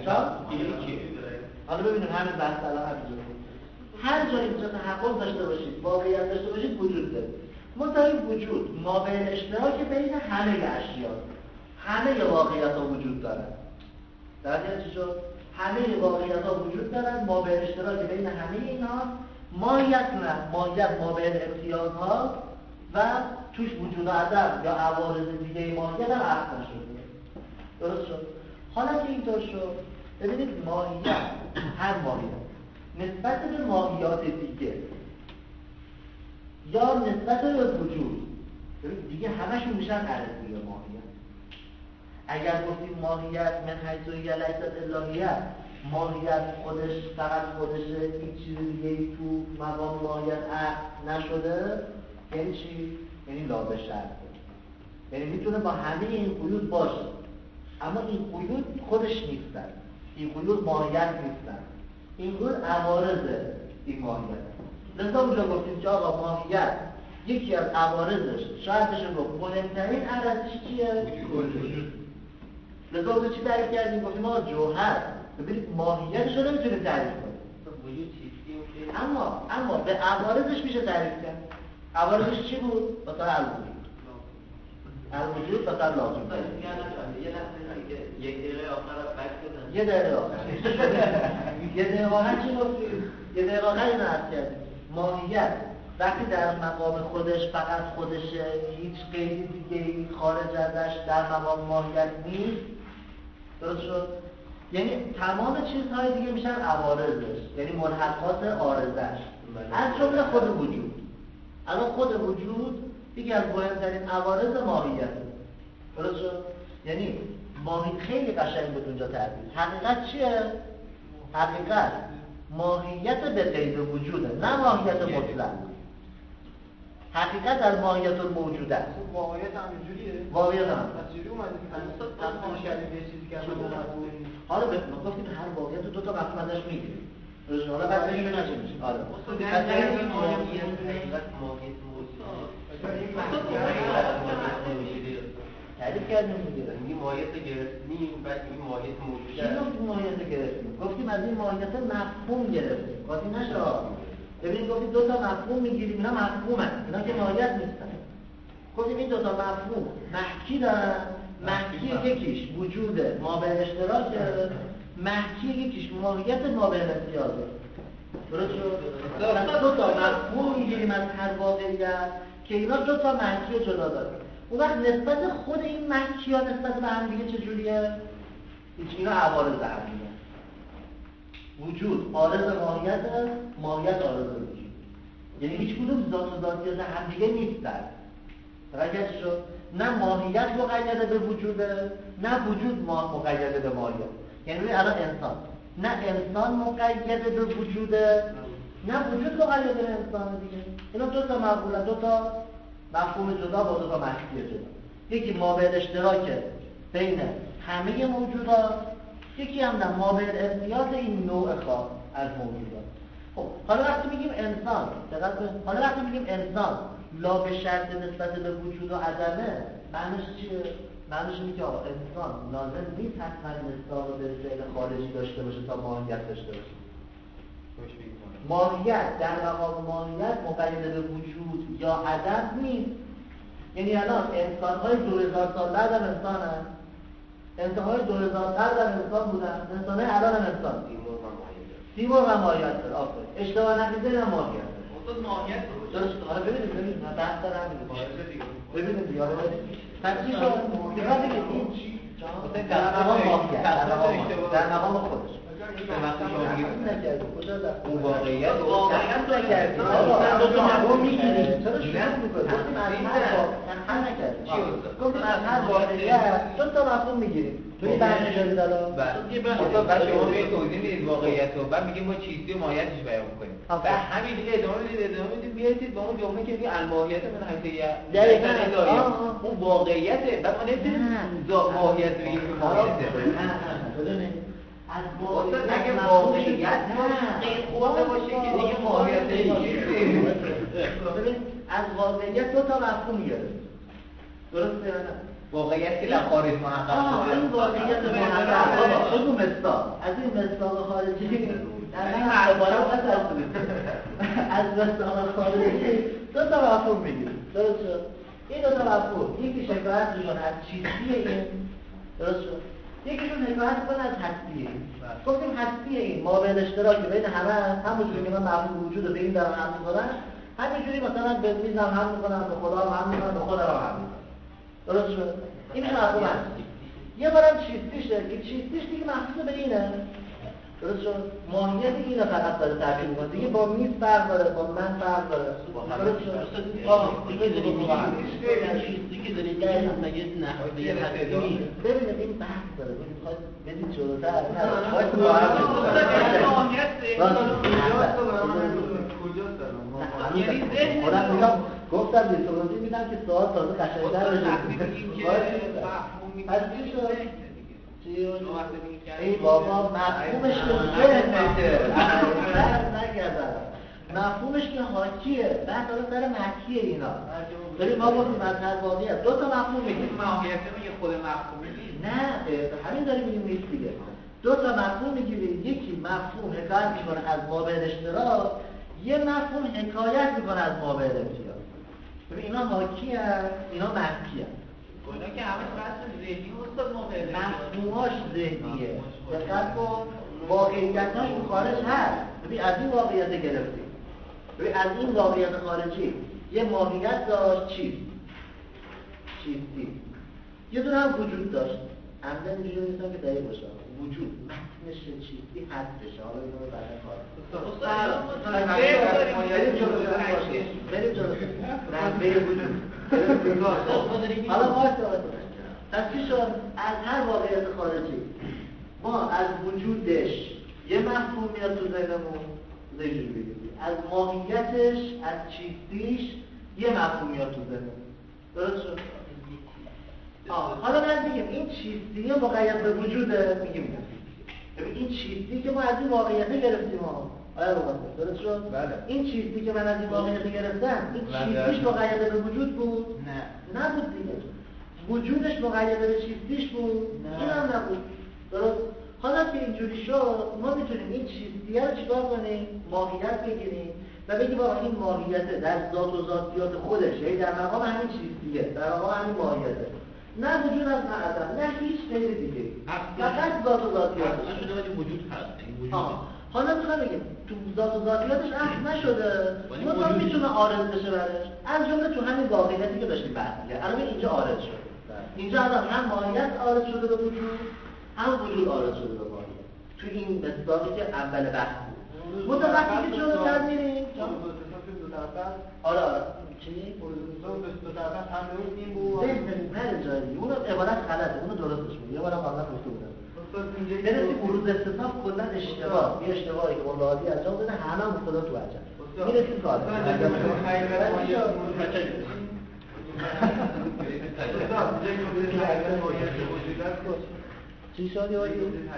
حالا ببینیم همین بحث الان هر جا اینجا تحقق داشته باشید، واقعیت داشته باشید، وجود داره. منتها وجود مابع اشتراک بین همه اشیا، همه واقعیت ها وجود دارن. درسته چی شد؟ همه واقعیت ها وجود دارن، مابع اشتراک بین همه اینا ماهیت نه، ماهیت مابع امتیاز ها و توش وجود و عدم یا عوارض دیگه ماهیت هم اخذ نشده. درست شد؟ حالا که اینطور شد، ببینید ماهیت، هر ماهیت نسبت به ماهیات دیگه یا نسبت به وجود. دیگه همشون میشن عرضی ماهیت. اگر گفتیم ماهیت من حیث هی لیست الهیت، ماهیت خودش فقط خودشه، هیچ چیز دیگه تو مقام ماهیت عقل نشده، یعنی چی؟ یعنی لا به شرط، یعنی میتونه با همه این قیود باشه، اما این قیود خودش نیستن، این قیود ماهیت نیستن، این قیود عوارض این ماهیت. لذا اونجا گفتیم که آقا ماهیت یکی از عوارضش، شاید بشه گفت مهمترین عرضش چیه؟ وجود. لذا اونجا چی تعریف کردیم؟ گفتیم آقا جوهر، ببینید ماهیتش رو نمیتونیم تعریف کنیم، اما به عوارضش میشه تعریف کرد. عوارضش چی بود؟ مثلا الوجود مثلا لازم. یک دقیقه آخر بک بدن. یه دقیقه آخر چی گفتیم؟ یه دقیقه آخر این عرض کردیم ماهیت وقتی در مقام خودش فقط خودشه، هیچ قیدی دیگه خارج ازش در مقام ماهیت نیست، درست شد؟ یعنی تمام چیزهای دیگه میشن عوارضش، یعنی ملحقات عارضش، از جمله خود وجود. الان خود وجود یکی از مهمترین عوارض ماهیت، درست شد؟ یعنی ماهیت خیلی قشنگ بود اونجا تعریف. حقیقت چیه؟ حقیقت ماهیت به قید وجوده، نه ماهیت مطلق. حقیقت در ماهیت الموجوده است. واقعیت همینجوریه؟ واقعیت هم از چجوری اومدید تفسیر کردید یه چیزی که حالا گفتیم هر واقعیت دو تا مفهوم ازش میگیریم. حالا بعد ببینیم نمیشه. آره. تعریف کردیم دیگه. این ماهیت گرفتیم، بعد این ماهیت موجوده. چی گفتیم ماهیت گرفتیم؟ گفتیم از این ماهیت مفهوم گرفتیم. قاطی نشه. ببین گفتیم دو تا مفهوم میگیریم، اینا مفهومن، اینا که ماهیت نیستن. گفتیم این دو تا مفهوم محکی دارن. محکی یکیش وجود مابین اشتراکه، محکی یکیش ماهیت مابین امتیازه. درست شد؟ دو تا مفهوم میگیریم از هر واقعیت که اینا دو تا محکی جدا دارن. اون وقت نسبت خود این محکی ها نسبت به هم دیگه چجوریه؟ اینا عوارض هم دیگه. وجود عارض ماهیت است، ماهیت عارض وجود. یعنی هیچ کدوم ذات و ذاتیت هم دیگه نیستن. توجه شد؟ نه ماهیت مقیده به وجوده، نه وجود مقیده به ماهیت. یعنی الان انسان، نه انسان مقیده به وجوده، نه وجود مقیده به انسان دیگه. اینا دو تا مقوله، دو تا مفهوم جدا با دو تا محکی جدا. یکی مابعد اشتراک بین همه موجودات، یکی هم نه مابعد امتیاز این نوع خاص از موجودات. خب حالا وقتی میگیم انسان، حالا وقتی میگیم انسان لا به شرط نسبت به وجود و عدمه، معنیش چیه؟ معنیش اینه که آقا انسان لازم نیست حتما مصداق به فعل خارجی داشته باشه تا ماهیت داشته باشه. ماهیت در مقام ماهیت مقید به وجود یا عدم نیست. یعنی الان انسان‌های 2000 سال بعد هم انسانن، انسان‌های 2000 سال بعد هم انسان بودن، انسان‌های الان هم انسان. تیمور و ماهیت داره. آفرین. اشتباه نگیرید هم ماهیت داره. اصلا ماهیت درست. حالا ببینید من بحث دارم ببینید دیگه. پس چی شد؟ دیگه این چی؟ در مقام ماهیت، در مقام خودش. اون واقعیت نکردیم. آقا دو تا مفهوم میگیریم. چرا شروع میکنیم؟ گفتیم از هر واقعیت دو تا مفهوم میگیریم. توی بحث جدید الان بعد شما روی توضیح میدید واقعیت رو، بعد میگیم ما چیستی و ماهیتش بیان میکنیم. بعد همین دیگه ادامه میدید بیایید با اون جمله که میگه الماهیت من حیثیت اون واقعیته. بعد ما نمیتونیم ماهیت بگیم که ماهیته. از اگه واقعیت خوبه باشه که دیگه ماهیت ببین از واقعیت دو تا مفهوم گرفت. درسته یا نه؟ واقعیت که در خارج محقق شده. این واقعیت محقق خودمون مصداق. از این مصداق خارجی در این از مصداق خارجی دو تا مفهوم میگیریم. درست شد؟ این دو تا مفهوم یکی شکایت میکنه از چیزی این، درست شد؟ یکیشون حکایت کنه از هستی این. گفتیم هستی این مابعد اشتراکی بین همه هست، همونجوری که من مفهوم وجود رو به این دارم هم میکنن، همینجوری مثلا به میزم هم میکنم، به خدا هم میکنم، به خودم هم میکنم. درست شد؟ این مفهوم هستی. یه بارم چیستیشه که چیستیش دیگه محسوس به اینه. درست شد؟ ماهیت اینو فقط داره تعریف می‌کنه. دیگه با میز فرق داره، با من فرق داره. درست شد؟ چیزی که داری میگی مگه نحوه هستی ببینید این بحث داره. میخواد بدید جلوتر. گفتم به توضیح میدم که سوال تازه قشنگ‌تر بشه. ای بابا مفهومش که ذهنته مفهومش که حاکیه بعد حالا سر مکیه اینا بریم ما گفتیم از واقعیت دو تا مفهوم میگیم ماهیت میگه خود مفهوم نیست نه همین داریم میگیم نیست دیگه دو تا مفهوم میگیم یکی مفهوم حکایت میکنه از مابعد اشتراک یه مفهوم حکایت میکنه از مابعد امتیاز ببین اینا حاکی هست اینا منفی هست اینا که همه بحث ذهنی استاد مابعد مفهوماش ذهنیه دقت کن واقعیت‌هاش تو خارج هست ببین از این واقعیت گرفتیم ببین از این واقعیت خارجی یه ماهیت داشت چیستی یه دونه هم وجود داشت عمدن اینجوری نیستم که دقیق باشم وجود متنش چیستی هستش حالا اینو رو بعدا کار بریم جلوتر رنبه وجود حالا ما پس چی شد؟ از هر واقعیت خارجی ما از وجودش یه مفهوم میاد تو ذهنمون زیجوری بگیریم از ماهیتش از چیستیش یه مفهوم میاد تو ذهنمون درست شد؟ حالا من میگم این چیستی واقعیت به وجوده میگیم این چیستی که ما از این واقعیت گرفتیم آیا درست شد؟ بله. این چیستی که من از این واقعیت گرفتم این چیستیش واقعیت به وجود بود؟ نه نبود دیگه وجودش مقید به چیستیش بود؟ این هم نبود درست؟ حالا که اینجوری شد ما میتونیم این چیستیه رو چیکار کنیم؟ ماهیت بگیریم و بگیم آقا این ماهیته در ذات و ذاتیات خودش یعنی در مقام همین چیستیه در مقام همین ماهیته نه وجود از معدن نه هیچ غیر دیگه فقط ذات و ذاتیاتش نشده ولی وجود هست حالا میخوام بگم تو ذات و ذاتیاتش اصل نشده ما میتونه عارض بشه برش از جمله تو همین واقعیتی که داشتیم بحث می‌کردیم الان اینجا عارض شد اینجا هم ماهیت عارض شده به وجود هم وجود عارض شده به ماهیت تو این مصداقی که اول بحث بود متوقتی که جلوتر میریم آره چی؟ دو طرفه حمله اون این بود نه جایی اون عبارت غلطه اونو درستش بود یه بارم قبلا گفته بودم برسی بروز استثناء کلا اشتباه یه اشتباهی که مولادی انجام داده همه مبتلا تو عجب میرسیم کار چی شد یه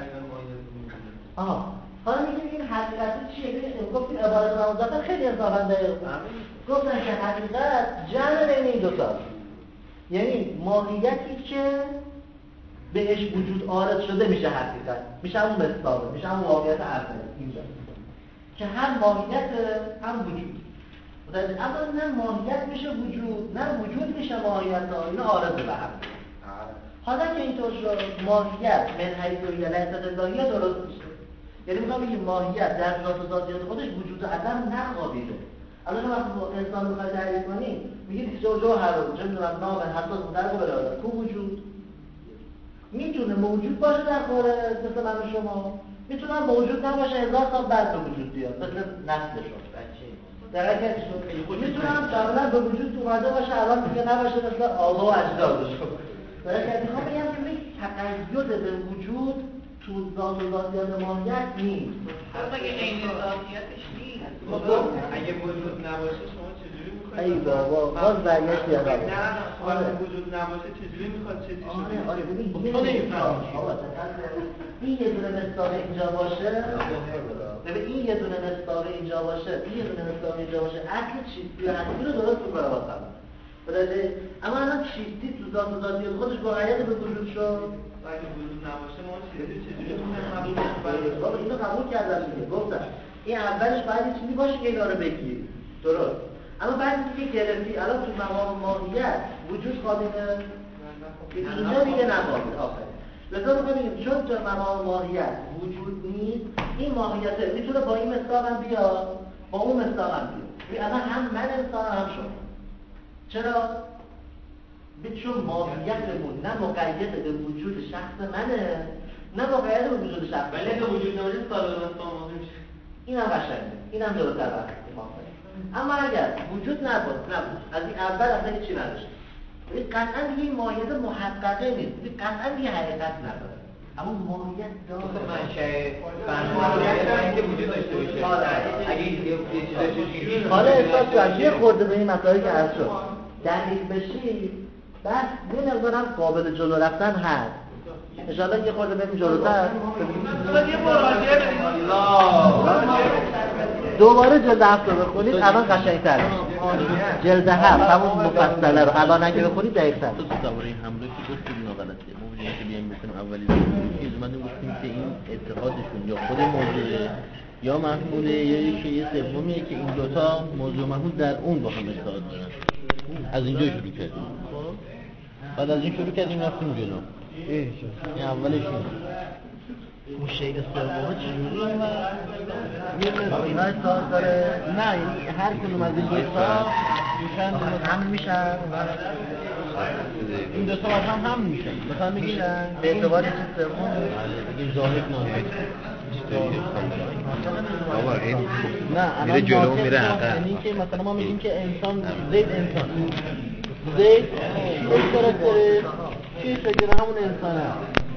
حالا میگیم این حقیقت چیه؟ گفتیم عبارت نامزدن خیلی انصافا دقیق گفتن که حقیقت جمع بین این دوتا یعنی ماهیتی که بهش وجود عارض شده میشه حقیقت میشه همون مصداقه میشه همون واقعیت اصلی اینجا که هم ماهیت هم وجود اما نه ماهیت میشه وجود نه وجود میشه ماهیت اینا عارض به هم حالا که اینطور شد ماهیت من حیث لیست اللهیه درست میشه یعنی میخوام بگیم ماهیت در ذات و ذاتیات خودش وجود عدم نخوابیده الان وقتی انسان رو میخوای تعریف کنی میگید جوهر رو چه میدونم نام حساس مطلق بلاده کو وجود میتونه موجود باشه در خارج مثل من و شما میتونه موجود نباشه 1000 سال بعد به وجود بیاد مثل نسل شما در حقیقت میتونه هم کاملا به وجود اومده باشه الان دیگه نباشه مثل آبا و اجدادش در حقیقت میخوام بگم که یک تقید به وجود تو ذات و ذاتیات ماهیت نیست مگه عین ذاتیتش نیست اگه وجود نباشه شما چجوری میخواید ای بابا باز برگشت یا نه اگه وجود نباشه چجوری میخواد چه چیزی آره ببین این یه دونه مصداق اینجا باشه ببین این یه دونه مصداق اینجا باشه این یه دونه مصداق اینجا باشه اصل چیستی و هستی رو درست میکنه واسم اما الان چیستی تو ذات و ذاتیات خودش واقعیت به وجود شد اگه وجود نباشه ما چجوری میخوایم بابا اینو قبول کردم دیگه گفتم این اولش باید یه چیزی باشه که اینا رو بگیری درست اما بعد که گرفتی الان تو مقام ماهیت وجود خالیه اینجا دیگه نباید آخر لذا بکنیم چون تو مقام ماهیت وجود نیست این ماهیته میتونه با این مصداق هم بیاد با اون مصداق هم بیاد الان هم من انسان هم شما چرا؟ چون ماهیتمون نه مقید به وجود شخص منه نه واقعیت وجود شخص ولی اگه وجود نباشه سالانه سامانه میشه. اینم قشنگه، اینم جلوتر وقت اما اگر وجود نبود از این اول اصلا هیچی نداشت این قطعا یه ماهیت محققه نیست، این قطعا یه حقیقت نداره اما ماهیت داره منشأ فنی که وجود داشته باشه. اگه یه چیزی حالا احساس کنید یه خورده به این مسائلی که عرض شد دقیق بشی بس یه مقدار هم قابل جلو رفتن هست انشاءالله یه خورده بریم جلوتر دوباره جلد 7 رو بخونید الان قشنگ‌تره جلد 7 همون مفصله رو الان اگه بخونید دقیق‌تر درباره این حمله که گفتید اینا غلطه ما وجودی که بیایم بکنیم اولی چیز اومدیم گفتیم که این اعتقادشون یا خود موضوعه یا محموله یا یه سومیه که این دوتا موضوع محمول در اون با هم اتحاد دارن از اینجا شروع کردیم بعد از این شروع کردیم رفتیم جلو این اولشون اون شیء سومه چجوری اینا احساس داره نه هر کدوم از این دوتا هم میشن این دوتا هم میشن مثلا بگیم به اعتبار چیز سوم بگیم ظاهر ناظر بابا این نه میره جلو میره عقب یعنی که مثلا ما میگیم که انسان زید انسان زید چی اشتراک داره چی اشتراک داره همون انسانه